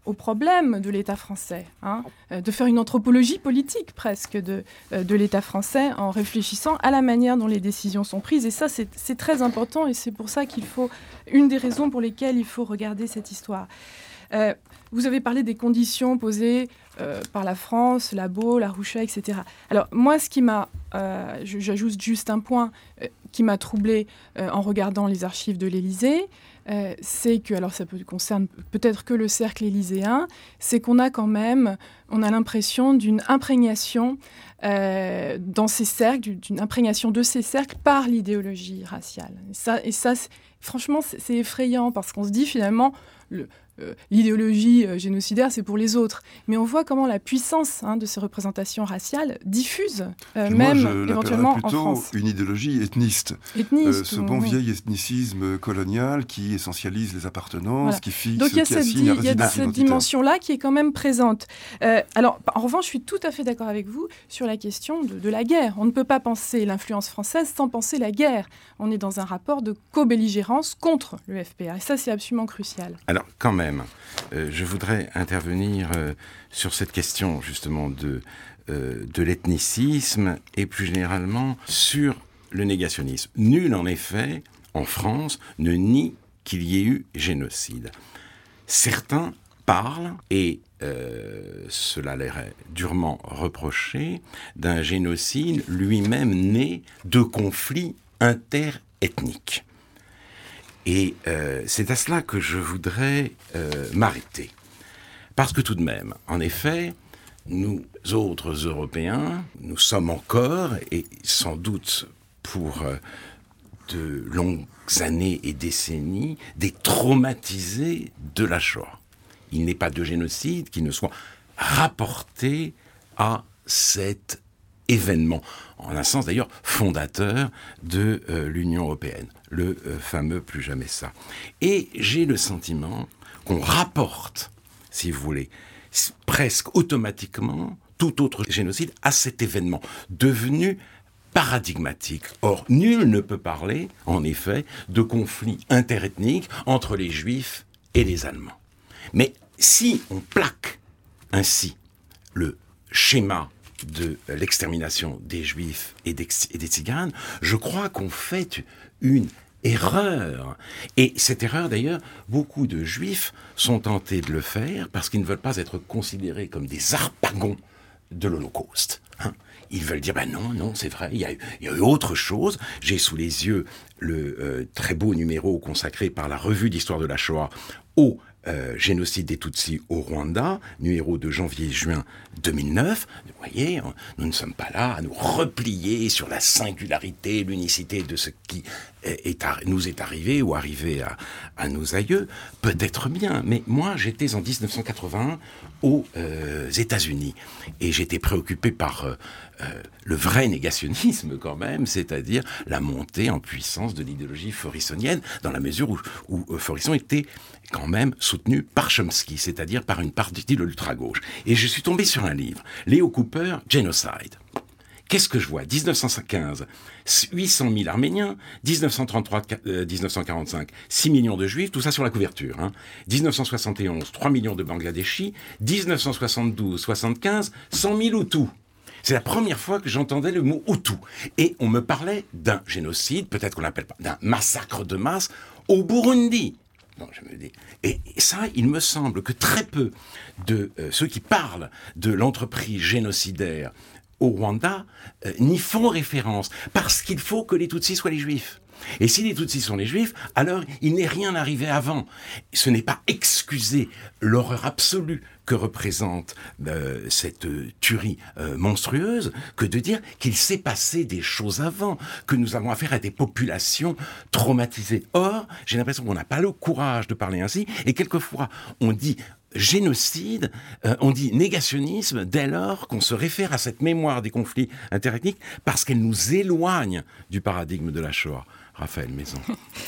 au problème de l'État français, hein, de faire une anthropologie politique presque de, de l'État français en réfléchissant à la manière dont les décisions sont prises. Et ça, c'est, c'est très important et c'est pour ça qu'il faut, une des raisons pour lesquelles il faut regarder cette histoire. Euh, vous avez parlé des conditions posées euh, par la France, la Baule, la Rouchet, et cetera. Alors moi, ce qui m'a, euh, j'ajoute juste un point euh, qui m'a troublée euh, en regardant les archives de l'Élysée, euh, c'est que, alors ça peut, concerne peut-être que le cercle élyséen, c'est qu'on a quand même, on a l'impression d'une imprégnation euh, dans ces cercles, d'une imprégnation de ces cercles par l'idéologie raciale. Et ça, et ça c'est, franchement, c'est, c'est effrayant parce qu'on se dit finalement, le, euh, l'idéologie euh, génocidaire, c'est pour les autres. Mais on voit comment la puissance hein, de ces représentations raciales diffuse, euh, même moi, je éventuellement en plutôt France. Une idéologie ethniste. Ethniste euh, ce ou, bon oui. vieil ethnicisme colonial qui essentialise les appartenances, Voilà. qui fixe, Donc il y a qui cette, assigne di- un il y a résident cette identitaire. dimension-là qui est quand même présente. Euh, alors, en revanche, je suis tout à fait d'accord avec vous sur la question de, de la guerre. On ne peut pas penser l'influence française sans penser la guerre. On est dans un rapport de co-belligérance contre le F P R. Et ça, c'est absolument crucial. Alors, quand même, euh, je voudrais intervenir euh, sur cette question, justement, de, euh, de l'ethnicisme et plus généralement sur le négationnisme. Nul, en effet, en France, ne nie qu'il y ait eu génocide. Certains parlent, et euh, cela leur est durement reproché, d'un génocide lui-même né de conflits interethniques. Et euh, c'est à cela que je voudrais euh, m'arrêter. Parce que tout de même, en effet, nous autres Européens, nous sommes encore, et sans doute pour euh, de longues années et décennies, des traumatisés de la Shoah. Il n'est pas de génocide qui ne soit rapporté à cet événement, en un sens d'ailleurs fondateur de euh, l'Union européenne, le euh, fameux plus jamais ça. Et j'ai le sentiment qu'on rapporte, si vous voulez, presque automatiquement tout autre génocide à cet événement devenu paradigmatique. Or, nul ne peut parler, en effet, de conflits interethniques entre les Juifs et les Allemands. Mais si on plaque ainsi le schéma de l'extermination des Juifs et des, et des Tziganes, je crois qu'on fait une erreur. Et cette erreur, d'ailleurs, beaucoup de Juifs sont tentés de le faire parce qu'ils ne veulent pas être considérés comme des harpagons de l'Holocauste. Hein. Ils veulent dire, ben non, non, c'est vrai, il y a eu, il y a eu autre chose. J'ai sous les yeux le euh, très beau numéro consacré par la Revue d'Histoire de la Shoah au Euh, génocide des Tutsis au Rwanda, numéro de janvier-juin deux mille neuf. Vous voyez, on, nous ne sommes pas là à nous replier sur la singularité, l'unicité de ce qui est, est à, nous est arrivé ou arrivé à, à nos aïeux. Peut-être bien, mais moi j'étais en dix-neuf cent quatre-vingt-un aux euh, États-Unis et j'étais préoccupé par euh, euh, le vrai négationnisme quand même, c'est-à-dire la montée en puissance de l'idéologie forissonienne, dans la mesure où, où euh, Forisson était quand même soutenu par Chomsky, c'est-à-dire par une partie de l'ultra-gauche. Et je suis tombé sur un livre, Léo Cooper, Genocide. Qu'est-ce que je vois ? dix-neuf cent quinze, huit cent mille Arméniens, dix-neuf cent trente-trois à dix-neuf cent quarante-cinq, six millions de Juifs, tout ça sur la couverture. Hein. dix-neuf cent soixante et onze, trois millions de Bangladeshis, dix-neuf cent soixante-douze soixante-quinze, cent mille Hutus. C'est la première fois que j'entendais le mot Hutu. Et on me parlait d'un génocide, peut-être qu'on l'appelle pas, d'un massacre de masse au Burundi. Non, je me dis. Et ça, il me semble que très peu de euh, ceux qui parlent de l'entreprise génocidaire au Rwanda euh, n'y font référence, parce qu'il faut que les Tutsis soient les Juifs. Et si les Tutsis sont les Juifs, alors il n'est rien arrivé avant. Ce n'est pas excuser l'horreur absolue que représente euh, cette euh, tuerie euh, monstrueuse que de dire qu'il s'est passé des choses avant, que nous avons affaire à des populations traumatisées. Or, j'ai l'impression qu'on n'a pas le courage de parler ainsi, et quelquefois on dit génocide, euh, on dit négationnisme dès lors qu'on se réfère à cette mémoire des conflits interethniques parce qu'elle nous éloigne du paradigme de la Shoah. Raphaël Maison.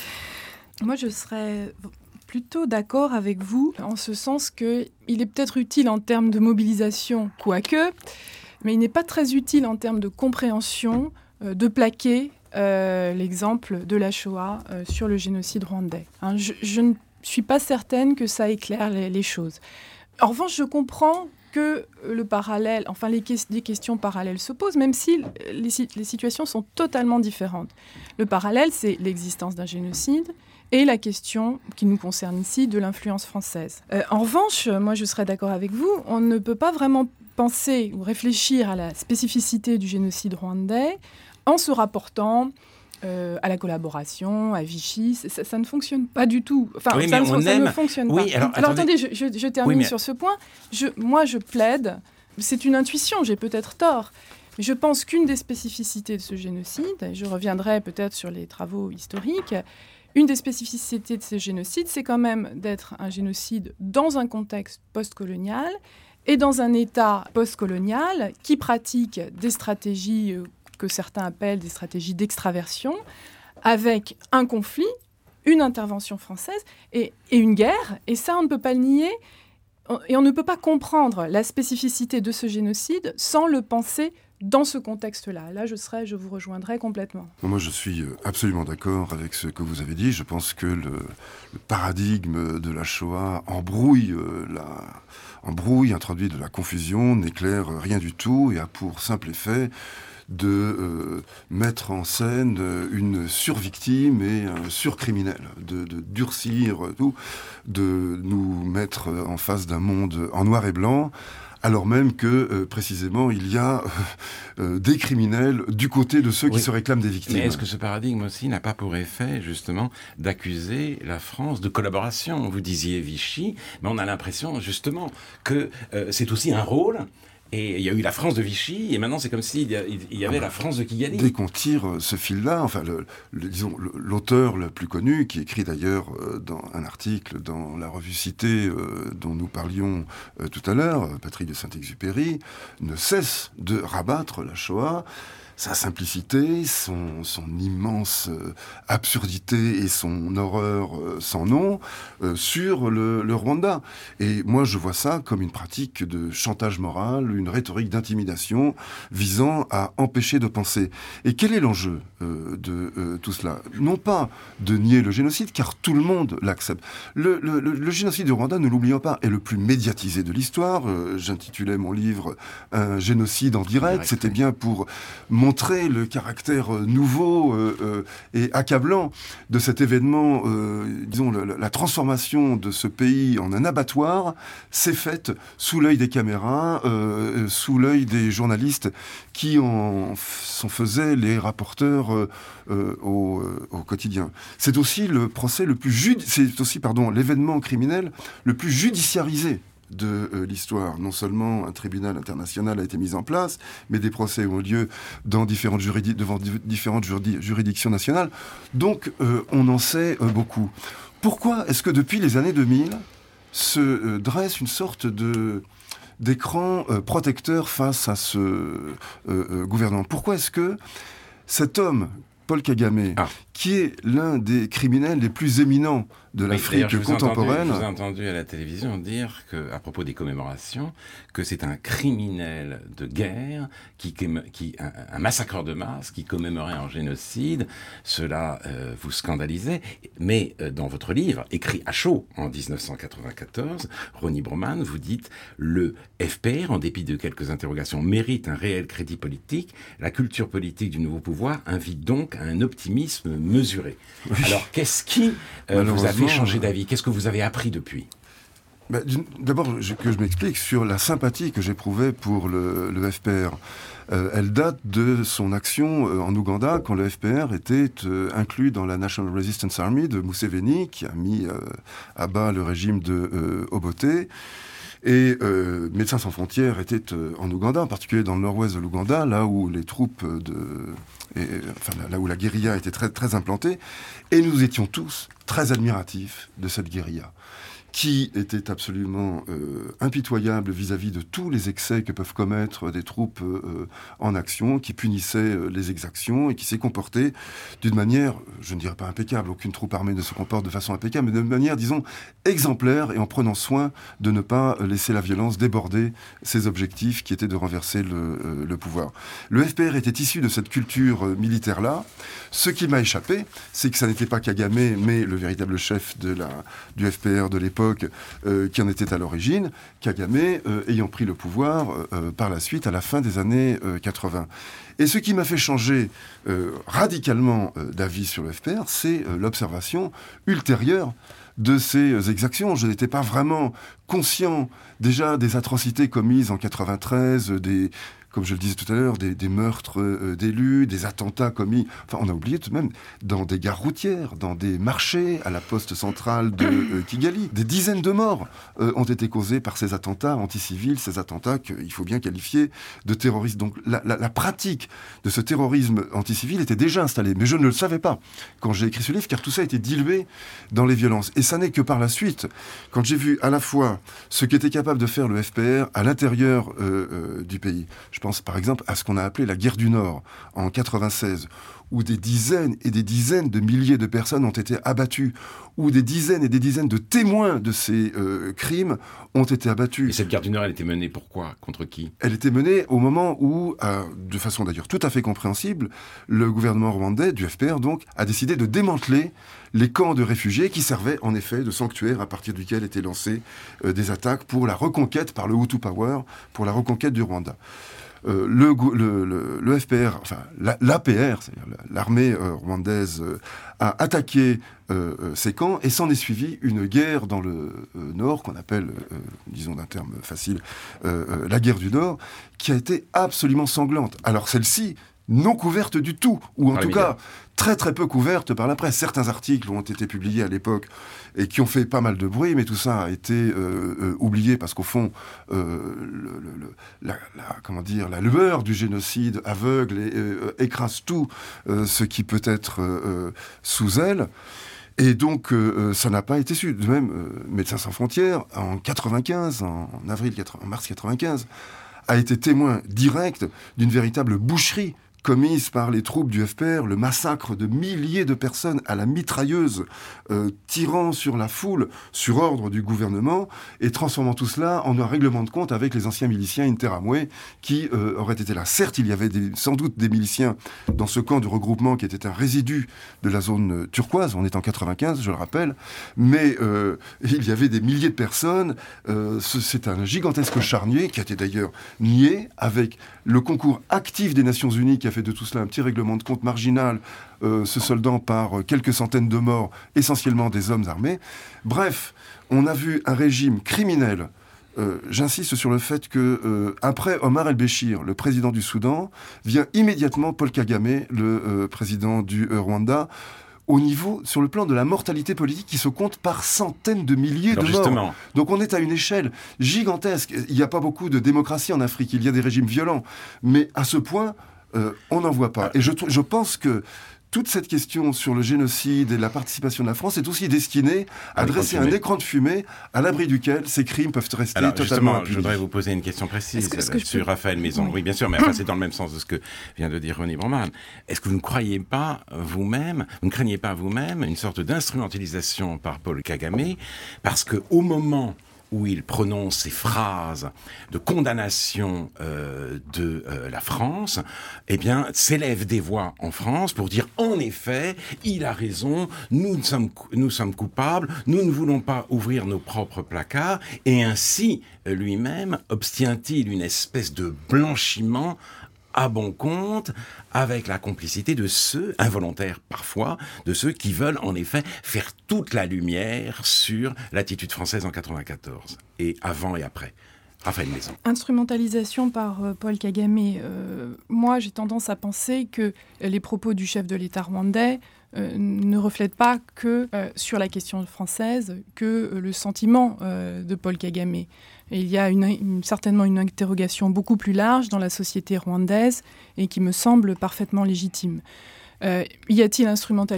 Moi, je serais plutôt d'accord avec vous, en ce sens qu'il est peut-être utile en termes de mobilisation, quoique, mais il n'est pas très utile en termes de compréhension euh, de plaquer euh, l'exemple de la Shoah euh, sur le génocide rwandais. Hein, je, je ne suis pas certaine que ça éclaire les, les choses. En revanche, je comprends que le parallèle, enfin les, que- les questions parallèles se posent, même si les, si- les situations sont totalement différentes. Le parallèle, c'est l'existence d'un génocide et la question qui nous concerne ici de l'influence française. Euh, en revanche, moi je serais d'accord avec vous, on ne peut pas vraiment penser ou réfléchir à la spécificité du génocide rwandais en se rapportant euh, à la collaboration, à Vichy. Ça, ça ne fonctionne pas du tout. Enfin, Oui, ça, mais ne, on ça aime- ne fonctionne Oui, pas. alors, Alors attendez. attendez, je, je- je termine Oui, mais- sur ce point. Je, moi, je plaide, c'est une intuition, j'ai peut-être tort, mais je pense qu'une des spécificités de ce génocide, et je reviendrai peut-être sur les travaux historiques, une des spécificités de ce génocide, c'est quand même d'être un génocide dans un contexte postcolonial et dans un État postcolonial qui pratique des stratégies euh, que certains appellent des stratégies d'extraversion, avec un conflit, une intervention française et, et une guerre. Et ça, on ne peut pas le nier. On- Et on ne peut pas comprendre la spécificité de ce génocide sans le penser dans ce contexte-là. Là, je serais, je vous rejoindrai complètement. Moi, je suis euh, absolument d'accord avec ce que vous avez dit. Je pense que le, le paradigme de la Shoah embrouille, euh, la, embrouille, introduit de la confusion, n'éclaire rien du tout et a pour simple effet de euh, mettre en scène euh, une survictime et un surcriminel, de, de durcir euh, tout, de nous mettre euh, en face d'un monde en noir et blanc, alors même que, euh, précisément, il y a euh, euh, des criminels du côté de ceux qui Oui. se réclament des victimes. Mais est-ce que ce paradigme aussi n'a pas pour effet, justement, d'accuser la France de collaboration ? Vous disiez Vichy, mais on a l'impression, justement, que euh, c'est aussi un rôle. Et il y a eu la France de Vichy, et maintenant c'est comme s'il y, a- il y avait Ah bah, la France de Kigali. Dès qu'on tire euh, ce fil-là, enfin, le, le- disons, le- l'auteur le plus connu, qui écrit d'ailleurs euh, dans un article dans la revue Cité, euh, dont nous parlions euh, tout à l'heure, euh, Patrick de Saint-Exupéry, ne cesse de rabattre la Shoah, sa simplicité, son, son immense euh, absurdité et son horreur euh, sans nom euh, sur le, le Rwanda. Et moi, je vois ça comme une pratique de chantage moral, une rhétorique d'intimidation visant à empêcher de penser. Et quel est l'enjeu euh, de euh, tout cela ? Non pas de nier le génocide, car tout le monde l'accepte. Le, le, le, le génocide du Rwanda, ne l'oublions pas, est le plus médiatisé de l'histoire. Euh, j'intitulais mon livre « Un génocide en direct ». Direct, C'était oui. bien pour montrer le caractère euh, nouveau euh, euh, et accablant de cet événement. Euh, disons, le- la transformation de ce pays en un abattoir s'est faite sous l'œil des caméras, euh, sous l'œil des journalistes qui en f- s'en faisaient les rapporteurs euh, euh, au, euh, au quotidien. C'est aussi le procès le plus judi- c'est aussi pardon l'événement criminel le plus judiciarisé de euh, l'histoire. Non seulement un tribunal international a été mis en place, mais des procès ont lieu dans différentes juridi- devant di- différentes juridi- juridictions nationales. Donc, euh, on en sait euh, beaucoup. Pourquoi est-ce que depuis les années deux mille se euh, dresse une sorte de d'écran euh, protecteur face à ce euh, euh, gouvernement ? Pourquoi est-ce que cet homme, Paul Kagame, Ah. qui est l'un des criminels les plus éminents de Oui, l'Afrique d'ailleurs, je vous ai entendu- contemporaine... Je vous ai entendu à la télévision dire, que, à propos des commémorations, que c'est un criminel de guerre, qui, qui, un, un massacreur de masse, qui commémorait un génocide. Cela euh, vous scandalisait. Mais euh, dans votre livre, écrit à chaud en dix-neuf cent quatre-vingt-quatorze, Ronnie Broman, vous dites « Le F P R, en dépit de quelques interrogations, mérite un réel crédit politique. La culture politique du nouveau pouvoir invite donc à un optimisme mesuré. » Alors, qu'est-ce qui euh, vous a fait changer d'avis ? Qu'est-ce que vous avez appris depuis ? Bah, d'une- D'abord, je- que je m'explique sur la sympathie que j'éprouvais pour le, le F P R. Euh, elle date de son action euh, en Ouganda, quand le F P R était euh, inclus dans la National Resistance Army de Museveni, qui a mis euh, à bas le régime de euh, Obote. Et euh, Médecins sans frontières était euh, en Ouganda, en particulier dans le nord-ouest de l'Ouganda, là où les troupes de... Et, enfin, là où la guérilla était très, très implantée. Et nous étions tous très admiratifs de cette guérilla, qui était absolument euh, impitoyable vis-à-vis de tous les excès que peuvent commettre des troupes euh, en action, qui punissait euh, les exactions et qui s'est comporté d'une manière, je ne dirais pas impeccable, aucune troupe armée ne se comporte de façon impeccable, mais de manière, disons, exemplaire, et en prenant soin de ne pas laisser la violence déborder ses objectifs, qui étaient de renverser le, euh, le pouvoir. Le F P R était issu de cette culture euh, militaire-là. Ce qui m'a échappé, c'est que ça n'était pas Kagame, mais le véritable chef de la, du F P R de l'époque, l'époque euh, qui en était à l'origine, Kagame euh, ayant pris le pouvoir euh, par la suite à la fin des années euh, quatre-vingts. Et ce qui m'a fait changer euh, radicalement euh, d'avis sur le F P R, c'est euh, l'observation ultérieure de ces exactions. Je n'étais pas vraiment conscient déjà des atrocités commises en quatre-vingt-treize, des, comme je le disais tout à l'heure, des, des meurtres euh, d'élus, des attentats commis, enfin on a oublié tout de même, dans des gares routières, dans des marchés, à la poste centrale de euh, Kigali. Des dizaines de morts euh, ont été causées par ces attentats anticivils, ces attentats qu'il faut bien qualifier de terroristes. Donc la, la, la pratique de ce terrorisme anticivil était déjà installée, mais je ne le savais pas quand j'ai écrit ce livre, car tout ça a été dilué dans les violences. Et ça n'est que par la suite, quand j'ai vu à la fois ce qu'était capable de faire le F P R à l'intérieur euh, euh, du pays. Je pense par exemple à ce qu'on a appelé la guerre du Nord en quatre-vingt-seize, où des dizaines et des dizaines de milliers de personnes ont été abattues, où des dizaines et des dizaines de témoins de ces euh, crimes ont été abattus. Et cette guerre du Nord, elle était menée pourquoi ? Contre qui ? Elle était menée au moment où, euh, de façon d'ailleurs tout à fait compréhensible, le gouvernement rwandais, du F P R donc, a décidé de démanteler les camps de réfugiés qui servaient en effet de sanctuaire à partir duquel étaient lancées euh, des attaques pour la reconquête par le Hutu Power, pour la reconquête du Rwanda. Euh, le, le, le, le F P R, enfin l'A P R, c'est-à-dire l'armée euh, rwandaise, euh, a attaqué euh, euh, ces camps et s'en est suivi une guerre dans le euh, Nord qu'on appelle, euh, disons d'un terme facile, euh, euh, la guerre du Nord, qui a été absolument sanglante. Alors celle-ci, non couverte du tout, ou en par tout cas très très peu couverte par la presse. Certains articles ont été publiés à l'époque et qui ont fait pas mal de bruit, mais tout ça a été euh, euh, oublié parce qu'au fond, euh, le, le, la, la, comment dire, la lueur du génocide aveugle et euh, écrase tout euh, ce qui peut être euh, sous elle. Et donc, euh, ça n'a pas été su. De même, euh, Médecins sans frontières, en quatre-vingt-quinze, en, en avril, en mars quatre-vingt-quinze, a été témoin direct d'une véritable boucherie commise par les troupes du F P R, le massacre de milliers de personnes à la mitrailleuse, euh, tirant sur la foule sur ordre du gouvernement et transformant tout cela en un règlement de compte avec les anciens miliciens Interamwe qui euh, auraient été là. Certes, il y avait des, sans doute des miliciens dans ce camp de regroupement qui était un résidu de la zone euh, turquoise, on est en quatre-vingt-quinze, je le rappelle, mais euh, il y avait des milliers de personnes. Euh, ce, c'est un gigantesque charnier qui a été d'ailleurs nié avec le concours actif des Nations Unies qui a fait de tout cela un petit règlement de compte marginal, euh, se soldant par quelques centaines de morts, essentiellement des hommes armés. Bref, on a vu un régime criminel. Euh, j'insiste sur le fait que euh, après Omar el-Béchir, le président du Soudan, vient immédiatement Paul Kagame, le euh, président du euh, Rwanda, au niveau, sur le plan de la mortalité politique qui se compte par centaines de milliers Alors de justement. morts. Donc on est à une échelle gigantesque. Il n'y a pas beaucoup de démocratie en Afrique, il y a des régimes violents. Mais à ce point, euh, on n'en voit pas. Et je, je pense que toute cette question sur le génocide et la participation de la France est aussi destinée à dresser un écran de fumée à l'abri duquel ces crimes peuvent rester Alors, totalement impunis. Je voudrais vous poser une question précise est-ce que, est-ce que sur peux... Raphaël Maison. Oui. oui, bien sûr, mais enfin, c'est dans le même sens de ce que vient de dire René Broman. Est-ce que vous ne croyez pas vous-même, vous ne craignez pas vous-même une sorte d'instrumentalisation par Paul Kagame, parce qu'au moment où il prononce ces phrases de condamnation euh, de euh, la France, eh bien, s'élèvent des voix en France pour dire, en effet, il a raison, nous sommes, nous sommes coupables, nous ne voulons pas ouvrir nos propres placards, et ainsi, lui-même, obtient-il une espèce de blanchiment à bon compte, avec la complicité de ceux, involontaires parfois, de ceux qui veulent en effet faire toute la lumière sur l'attitude française en quatre-vingt-quatorze, et avant et après. Raphaël Maison. Instrumentalisation par euh, Paul Kagame. Euh, moi, j'ai tendance à penser que les propos du chef de l'État rwandais euh, ne reflètent pas que euh, sur la question française, que euh, le sentiment euh, de Paul Kagame. Et il y a une, une, certainement une interrogation beaucoup plus large dans la société rwandaise et qui me semble parfaitement légitime. Euh, y a-t-il instrumentalisation ?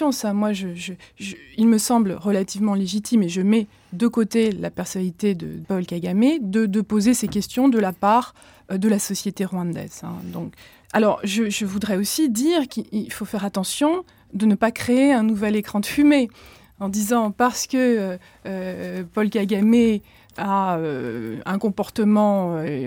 Ça, moi, je, je, je, il me semble relativement légitime et je mets de côté la personnalité de Paul Kagame de, de poser ces questions de la part euh, de la société rwandaise. Hein. Donc, alors, je, je voudrais aussi dire qu'il faut faire attention de ne pas créer un nouvel écran de fumée en disant parce que euh, Paul Kagame a euh, un comportement euh,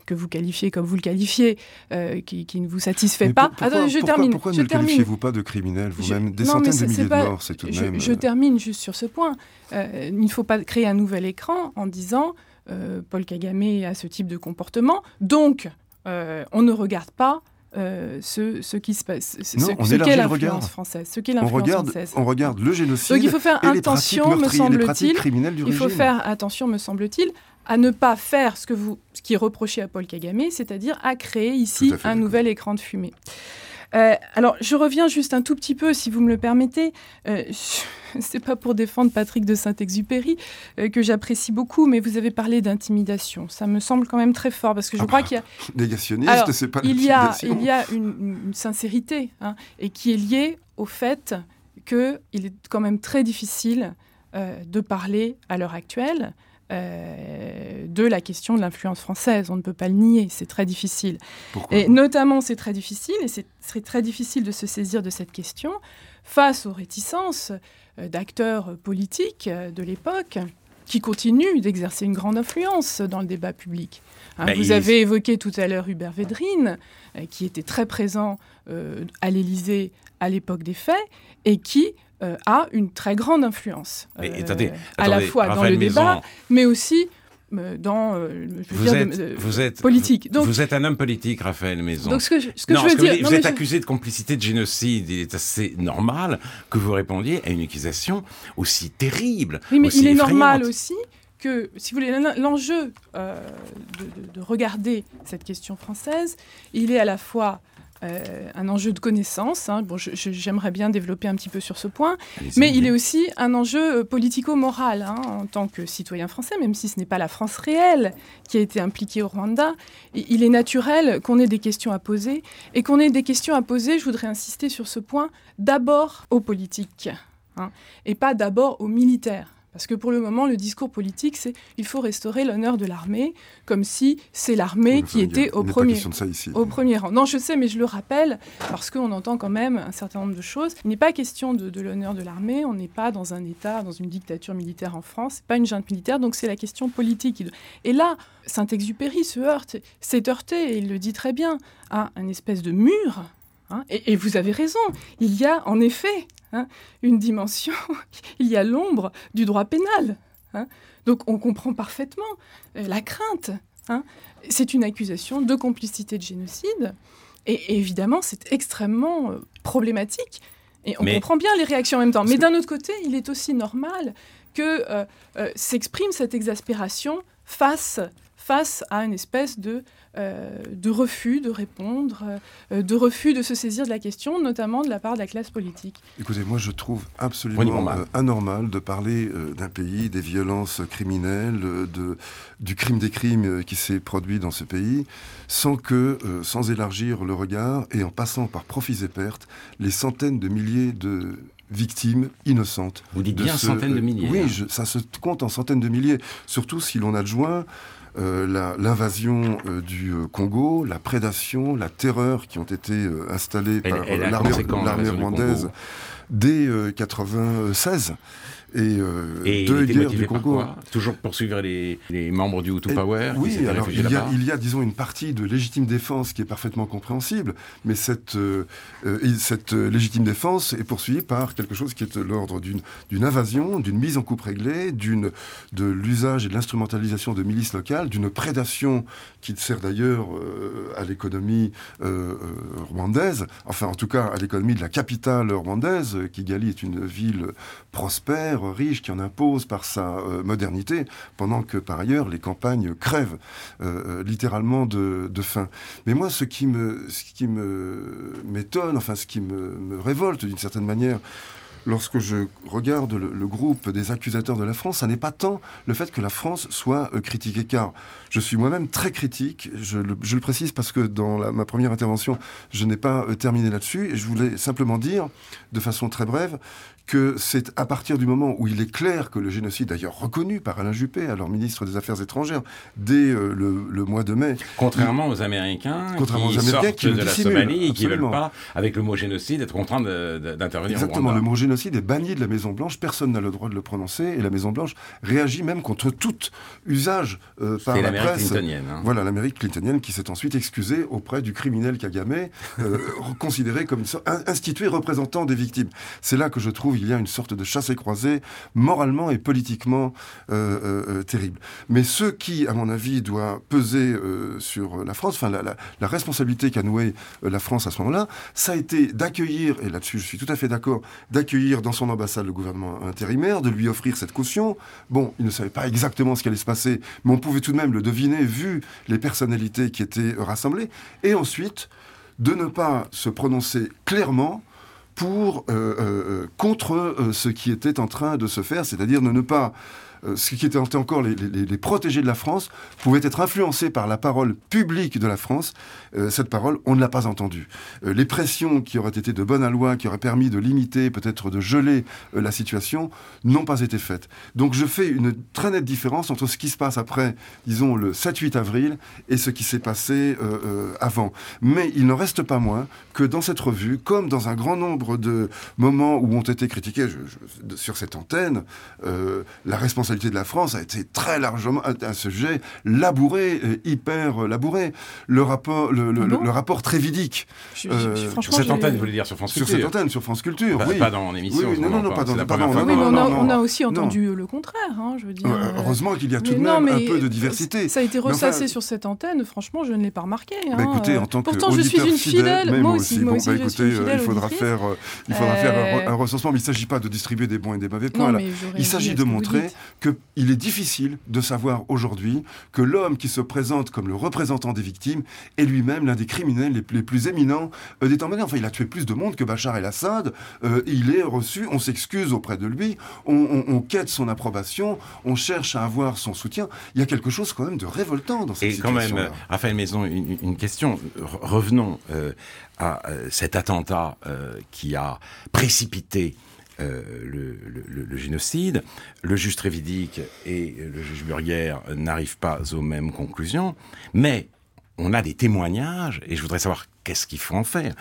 que vous qualifiez comme vous le qualifiez, euh, qui, qui ne vous satisfait Mais pas. pour, pourquoi, Attendez, je pourquoi, termine. Pourquoi je ne le termine. qualifiez-vous pas de criminel vous-même? Des non, centaines c'est, de milliers pas, de morts, c'est tout de je, même... Je termine juste sur ce point. Euh, il ne faut pas créer un nouvel écran en disant euh, Paul Kagame a ce type de comportement, donc euh, on ne regarde pas Euh, ce, ce qui se passe, ce, non, ce, on ce élargit qu'est le l'influence regard. française, ce qu'est l'influence on regarde, française. On regarde le génocide. Donc il faut faire et attention, les me pratiques meurtrières, les pratiques semble-t-il. criminelles du Il faut régime. faire attention, me semble-t-il, à ne pas faire ce que vous, ce qui est reproché à Paul Kagame, c'est-à-dire à créer ici un d'accord. nouvel écran de fumée. Euh, alors, je reviens juste un tout petit peu, si vous me le permettez. Euh, je... C'est pas pour défendre Patrick de Saint-Exupéry, euh, que j'apprécie beaucoup, mais vous avez parlé d'intimidation. Ça me semble quand même très fort, parce que je ah crois bah, qu'il y a... Négationniste, Alors, c'est pas il y a, l'intimidation. il y a une, une sincérité, hein, et qui est liée au fait qu'il est quand même très difficile euh, de parler, à l'heure actuelle, Euh, de la question de l'influence française. On ne peut pas le nier, c'est très difficile. Pourquoi ? Et notamment, c'est très difficile, et ce serait très difficile de se saisir de cette question face aux réticences euh, d'acteurs politiques euh, de l'époque qui continuent d'exercer une grande influence dans le débat public. Hein, bah, vous il... avez évoqué tout à l'heure Hubert Védrine, euh, qui était très présent euh, à l'Élysée à l'époque des faits, et qui Euh, a une très grande influence, mais, euh, attendez, à la attendez, fois Raphaël dans le Maison, débat, mais aussi euh, dans euh, je veux vous, dire, êtes, de, euh, vous êtes politique. Donc, vous êtes un homme politique, Raphaël Maison. donc ce que je, ce que non, je veux que dire, vous, non, vous êtes je... accusé de complicité de génocide. Il est assez normal que vous répondiez à une accusation aussi terrible. Oui, mais aussi il est effrayante. normal aussi que, si vous voulez, l'enjeu euh, de, de, de regarder cette question française, il est à la fois Euh, un enjeu de connaissance. Hein. Bon, je, je, j'aimerais bien développer un petit peu sur ce point. Allez-y, mais oui. il est aussi un enjeu euh, politico-moral. Hein, en tant que citoyen français, même si ce n'est pas la France réelle qui a été impliquée au Rwanda, et, il est naturel qu'on ait des questions à poser. Et qu'on ait des questions à poser, je voudrais insister sur ce point, d'abord aux politiques, hein, et pas d'abord aux militaires. Parce que pour le moment, le discours politique, c'est il faut restaurer l'honneur de l'armée, comme si c'est l'armée enfin, qui était au premier, au premier rang. Non, je sais, mais je le rappelle, parce qu'on entend quand même un certain nombre de choses. Il n'est pas question de, de l'honneur de l'armée, on n'est pas dans un État, dans une dictature militaire en France, c'est pas une junte militaire, donc c'est la question politique. Et là, Saint-Exupéry se heurte, s'est heurté, et il le dit très bien, à un espèce de mur. Hein, et, et vous avez raison, il y a en effet hein, une dimension, il y a l'ombre du droit pénal. Hein. Donc on comprend parfaitement euh, la crainte. Hein. C'est une accusation de complicité de génocide, et, et évidemment c'est extrêmement euh, problématique. Et on Mais... comprend bien les réactions en même temps. Mais d'un autre côté, il est aussi normal que euh, euh, s'exprime cette exaspération face, face à une espèce de... Euh, de refus de répondre, euh, de refus de se saisir de la question, notamment de la part de la classe politique. Écoutez, moi je trouve absolument euh, anormal de parler euh, d'un pays, des violences criminelles, euh, de, du crime des crimes euh, qui s'est produit dans ce pays, sans que, euh, sans élargir le regard et en passant par profits et pertes, les centaines de milliers de victimes innocentes. Vous dites de bien ce, centaines de milliers. Euh, oui, hein. je, ça se compte en centaines de milliers, surtout si l'on adjoint Euh, la, l'invasion euh, du euh, Congo, la prédation, la terreur qui ont été euh, installées elle, par elle euh, l'armée, l'armée rwandaise dès euh, quatre-vingt-seize. Et, euh, et deux guerres du Congo. Toujours poursuivre les, les membres du Hutu et, Power. Oui, qui alors il y, a, là-bas. il y a, disons, une partie de légitime défense qui est parfaitement compréhensible, mais cette, euh, cette légitime défense est poursuivie par quelque chose qui est de l'ordre d'une, d'une invasion, d'une mise en coupe réglée, d'une, de l'usage et de l'instrumentalisation de milices locales, d'une prédation qui sert d'ailleurs euh, à l'économie euh, rwandaise, enfin en tout cas à l'économie de la capitale rwandaise. Kigali est une ville prospère, riche, qui en impose par sa euh, modernité, pendant que par ailleurs les campagnes crèvent euh, littéralement de, de faim. Mais moi, ce qui me, ce qui me m'étonne, enfin ce qui me, me révolte d'une certaine manière, lorsque je regarde le, le groupe des accusateurs de la France, ça n'est pas tant le fait que la France soit euh, critiquée, car je suis moi-même très critique, je le, je le précise parce que dans la, ma première intervention, je n'ai pas euh, terminé là-dessus, et je voulais simplement dire, de façon très brève, que c'est à partir du moment où il est clair que le génocide, d'ailleurs reconnu par Alain Juppé, alors ministre des Affaires étrangères, dès euh, le, le mois de mai. Contrairement il, aux Américains contrairement qui aux Américains sortent qui de la Somalie et qui ne veulent absolument. pas, avec le mot génocide, être contraints de, de, d'intervenir au Rwanda. Exactement, le mot génocide est banni de la Maison-Blanche, personne n'a le droit de le prononcer, et la Maison-Blanche réagit même contre tout usage euh, par C'est la l'Amérique presse. clintonienne. Hein. Voilà, l'Amérique clintonienne qui s'est ensuite excusée auprès du criminel Kagame, euh, considéré comme une sorte, institué représentant des victimes. C'est là que je trouve il y a une sorte de chassé-croisé moralement et politiquement euh, euh, terrible. Mais ce qui, à mon avis, doit peser euh, sur la France, enfin la, la, la responsabilité qu'a nouée euh, la France à ce moment-là, ça a été d'accueillir, et là-dessus je suis tout à fait d'accord, d'accueillir dans son ambassade le gouvernement intérimaire, de lui offrir cette caution. Bon, il ne savait pas exactement ce qui allait se passer, mais on pouvait tout de même le deviner vu les personnalités qui étaient rassemblées. Et ensuite, de ne pas se prononcer clairement pour, euh, euh, contre euh, ce qui était en train de se faire, c'est-à-dire de ne pas... Euh, ce qui était encore les, les, les protégés de la France pouvaient être influencés par la parole publique de la France. Euh, cette parole, on ne l'a pas entendue. Euh, les pressions qui auraient été de bonne loi, qui auraient permis de limiter, peut-être de geler euh, la situation, n'ont pas été faites. Donc je fais une très nette différence entre ce qui se passe après, disons, le sept huit avril et ce qui s'est passé euh, euh, avant. Mais il n'en reste pas moins que dans cette revue, comme dans un grand nombre de moments où ont été critiqués je, je, sur cette antenne, euh, la responsabilité de la France a été très largement un sujet labouré, hyper labouré. Le rapport, le, le, bon le rapport Trévidique. Je, je, je, euh, sur cette antenne, vous voulez dire sur France Culture? Sur cette antenne, sur France Culture, pas, oui. Pas dans l'émission. Oui, oui, non, non, non, pas dans l'émission. Oui, mais on a, on a aussi entendu non. le contraire, hein, je veux dire. Euh, heureusement qu'il y a tout mais de non, même un peu de diversité. Ça a été ressassé enfin, sur cette antenne, franchement, je ne l'ai pas remarqué. Hein. Bah écoutez, en tant Pourtant, je suis une fidèle, fidèle moi aussi. Moi aussi, bon, bah, écoutez, fidèle il faudra auditrice. faire, il faudra euh... faire un recensement, mais il ne s'agit pas de distribuer des bons et des mauvais points. Non, là. Il s'agit de montrer qu'il est difficile de savoir aujourd'hui que l'homme qui se présente comme le représentant des victimes est lui-même l'un des criminels les, les plus éminents euh, des temps modernes. Enfin, il a tué plus de monde que Bachar el-Assad. Euh, il est reçu, on s'excuse auprès de lui, on, on, on quête son approbation, on cherche à avoir son soutien. Il y a quelque chose quand même de révoltant dans cette Et situation. Et quand même, Raphaël Maison, une, une question. Revenons euh, à euh, cet attentat euh, qui a précipité Euh, le, le, le génocide. Le juge Trévidique et le juge Burguer n'arrivent pas aux mêmes conclusions, mais on a des témoignages, et je voudrais savoir qu'est-ce qu'il faut en faire,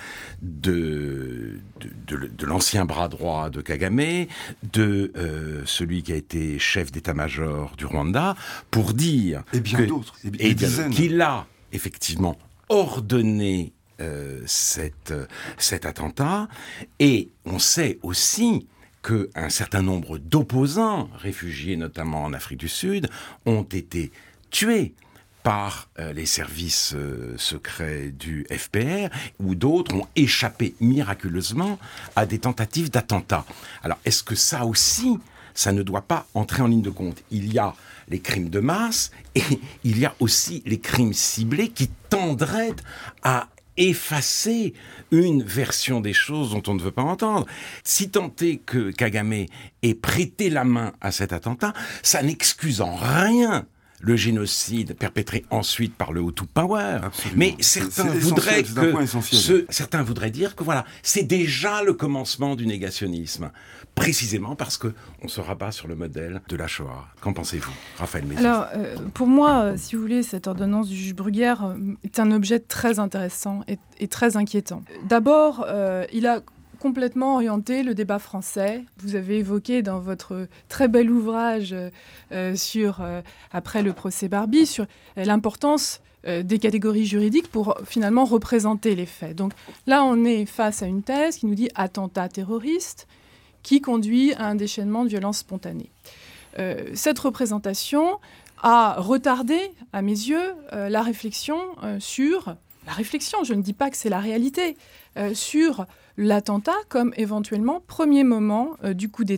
de, de, de, de l'ancien bras droit de Kagame, de euh, celui qui a été chef d'état-major du Rwanda, pour dire et bien que, d'autres, et, et qu'il a effectivement ordonné Euh, cette, euh, cet attentat, et on sait aussi qu'un certain nombre d'opposants, réfugiés notamment en Afrique du Sud, ont été tués par euh, les services euh, secrets du F P R, ou d'autres ont échappé miraculeusement à des tentatives d'attentat. Alors, est-ce que ça aussi, ça ne doit pas entrer en ligne de compte? Il y a les crimes de masse, et il y a aussi les crimes ciblés qui tendraient à effacer une version des choses dont on ne veut pas entendre. Si tant est que Kagame ait prêté la main à cet attentat, ça n'excuse en rien le génocide perpétré ensuite par le Hutu Power. Absolument. Mais certains voudraient que ce, certains voudraient dire que voilà, c'est déjà le commencement du négationnisme, précisément parce que on se rabat sur le modèle de la Shoah. Qu'en pensez-vous, Raphaël Maison? Alors, euh, pour moi, euh, si vous voulez, cette ordonnance du juge Bruguière euh, est un objet très intéressant et, et très inquiétant. D'abord, euh, il a complètement orienté le débat français. Vous avez évoqué dans votre très bel ouvrage euh, sur, euh, après le procès Barbie, sur euh, l'importance euh, des catégories juridiques pour finalement représenter les faits. Donc là, on est face à une thèse qui nous dit attentat terroriste qui conduit à un déchaînement de violence spontanée. Euh, cette représentation a retardé, à mes yeux, euh, la réflexion euh, sur... La réflexion, je ne dis pas que c'est la réalité, euh, sur l'attentat comme éventuellement premier moment euh, du coup d'État.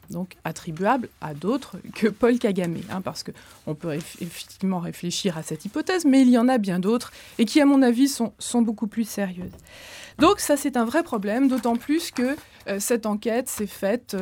donc attribuable à d'autres que Paul Kagame, hein, parce qu'on peut réf- effectivement réfléchir à cette hypothèse, mais il y en a bien d'autres, et qui, à mon avis, sont, sont beaucoup plus sérieuses. Donc ça, c'est un vrai problème, d'autant plus que euh, cette enquête s'est faite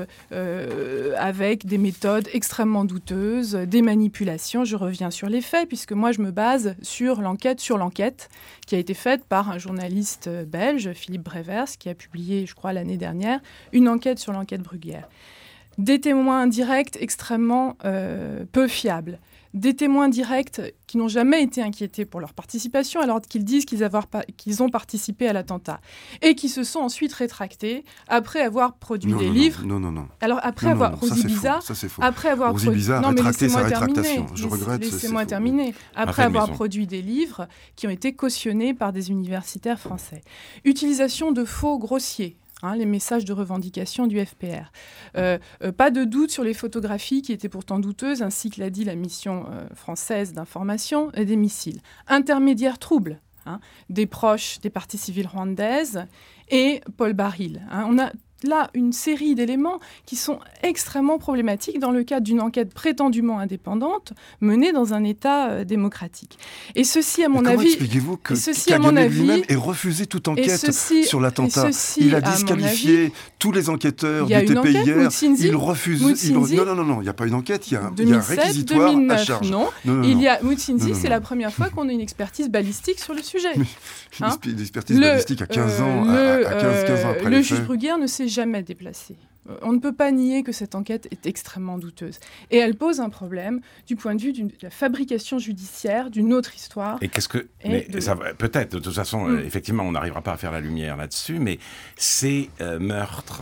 euh, avec des méthodes extrêmement douteuses, des manipulations. Je reviens sur les faits, puisque moi, je me base sur l'enquête sur l'enquête, qui a été faite par un journaliste belge, Philippe Brevers, qui a publié, je crois, l'année dernière, une enquête sur l'enquête Bruguière. Des témoins directs extrêmement euh, peu fiables. Des témoins directs qui n'ont jamais été inquiétés pour leur participation alors qu'ils disent qu'ils, avoir, qu'ils ont participé à l'attentat et qui se sont ensuite rétractés après avoir produit non, des non, livres. Non, non, non. Alors après non, avoir non, Rosy Biza, après avoir Rosy produ... Biza a non mais rétracté laissez-moi sa terminer. rétractation. Je Laisse... regrette. Laissez-moi c'est terminer. faux. Après avoir maison. produit des livres qui ont été cautionnés par des universitaires français. Utilisation de faux grossiers. Hein, les messages de revendication du F P R. Euh, euh, pas de doute sur les photographies qui étaient pourtant douteuses, ainsi que l'a dit la mission euh, française d'information et des missiles. Intermédiaires troubles, hein, des proches des parties civiles rwandaises et Paul Baril. Hein. On a là une série d'éléments qui sont extrêmement problématiques dans le cadre d'une enquête prétendument indépendante menée dans un État euh, démocratique. Et ceci, à mon Mais comment avis... expliquez-vous que ceci, à Kagame mon avis, lui-même ait refusé toute enquête ceci, sur l'attentat? ceci, Il a à mon disqualifié avis, tous les enquêteurs il y a du une T P I R. enquête, Moutsinzi, Il refuse... Moutsinzi, il... Non, non, non, non, il n'y a pas une enquête, il y a, deux mille sept, il y a un réquisitoire deux mille neuf, à charge. Non, non, non, il non. y a Moutsinzi, Non, non, c'est non. la première fois qu'on a une expertise balistique sur le sujet. Mais Hein une expertise Le, balistique à quinze ans, euh, à, à quinze, quinze ans après le les juge faits. Bruguière ne s'est jamais déplacé. Euh, On ne peut pas nier que cette enquête est extrêmement douteuse. Et elle pose un problème du point de vue d'une- de la fabrication judiciaire d'une autre histoire. Et qu'est-ce que... Et Mais de- ça va- peut-être, de toute façon, Mm. euh, effectivement, on n'arrivera pas à faire la lumière là-dessus, mais ces euh, meurtres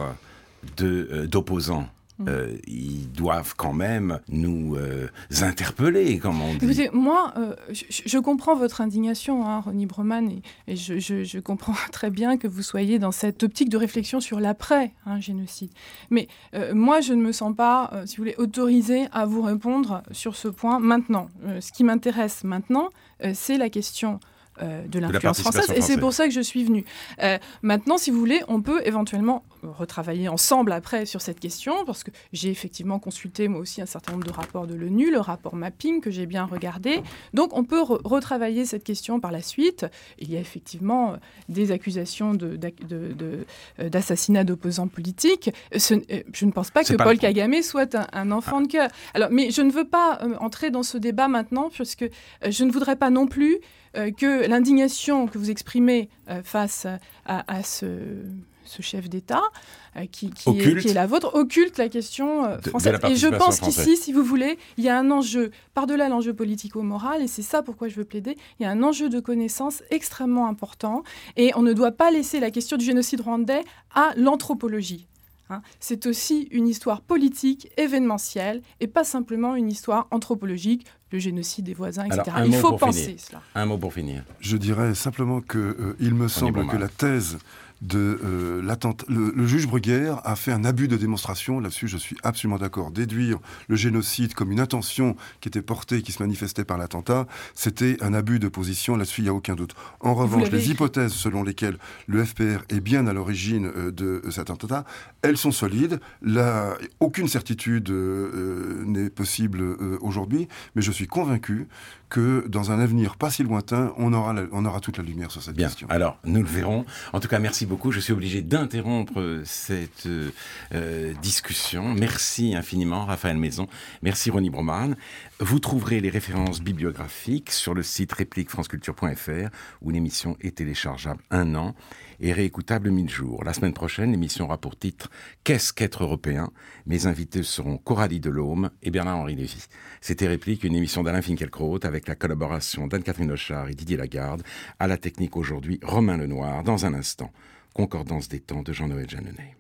de, euh, d'opposants, Mm. euh, ils doivent quand même nous euh, interpeller, comme on dit. Écoutez, moi, euh, je, je comprends votre indignation, hein, Ronnie Broman, et, et je, je- je comprends très bien que vous soyez dans cette optique de réflexion sur l'après-génocide. Mais euh, moi, je ne me sens pas, euh, si vous voulez, autorisée à vous répondre sur ce point maintenant. Euh, ce qui m'intéresse maintenant, euh, c'est la question euh, de l'influence participation française, et c'est française. pour ça que je suis venue. Euh, maintenant, si vous voulez, on peut éventuellement retravailler ensemble après sur cette question, parce que j'ai effectivement consulté moi aussi un certain nombre de rapports de l'ONU, le rapport mapping que j'ai bien regardé. Donc on peut re- retravailler cette question par la suite. Il y a effectivement euh, des accusations de, d'ac- de, de, euh, d'assassinat d'opposants politiques. Ce n- euh, je ne pense pas C'est que pas Paul le point. Kagame soit un, un enfant de cœur. Alors, mais je ne veux pas euh, entrer dans ce débat maintenant, puisque euh, je ne voudrais pas non plus euh, que l'indignation que vous exprimez euh, face à, à ce, ce chef d'État, euh, qui, qui, est, Occulte. qui est la vôtre, occulte la question euh, De- de française. la Et je participation pense française. qu'ici, si vous voulez, il y a un enjeu, par-delà l'enjeu politico-moral, et c'est ça pourquoi je veux plaider, il y a un enjeu de connaissance extrêmement important, et on ne doit pas laisser la question du génocide rwandais à l'anthropologie. Hein. C'est aussi une histoire politique, événementielle, et pas simplement une histoire anthropologique, le génocide des voisins, et cetera. Alors, un Il mot faut pour penser finir. cela. Un mot pour finir. Je dirais simplement que euh, il me semble Bonman. que la thèse de euh, l'attentat, le, le juge Bruguière a fait un abus de démonstration. Là-dessus, je suis absolument d'accord. Déduire le génocide comme une intention qui était portée, qui se manifestait par l'attentat, c'était un abus de position. Là-dessus, il n'y a aucun doute. En revanche, l'avez les écrit. hypothèses selon lesquelles le F P R est bien à l'origine euh, de cet attentat, elles sont solides. Là, aucune certitude euh, n'est possible euh, aujourd'hui, mais je suis convaincu que dans un avenir pas si lointain, on aura, la- on aura toute la lumière sur cette Bien, question. alors nous le verrons. En tout cas, merci beaucoup. Je suis obligé d'interrompre cette euh, discussion. Merci infiniment, Raphaël Maison. Merci, Ronnie Broman. Vous trouverez les références bibliographiques sur le site réplique france culture point f r où l'émission est téléchargeable un an et réécoutable mille jours. La semaine prochaine, l'émission aura pour titre « Qu'est-ce qu'être européen ?» Mes invités seront Coralie Delhomme et Bernard-Henri Lévy. C'était Réplique, une émission d'Alain Finkielkraut avec la collaboration d'Anne-Catherine Hochard et Didier Lagarde. À la technique aujourd'hui, Romain Lenoir. Dans un instant, Concordance des temps de Jean-Noël Jeanneney.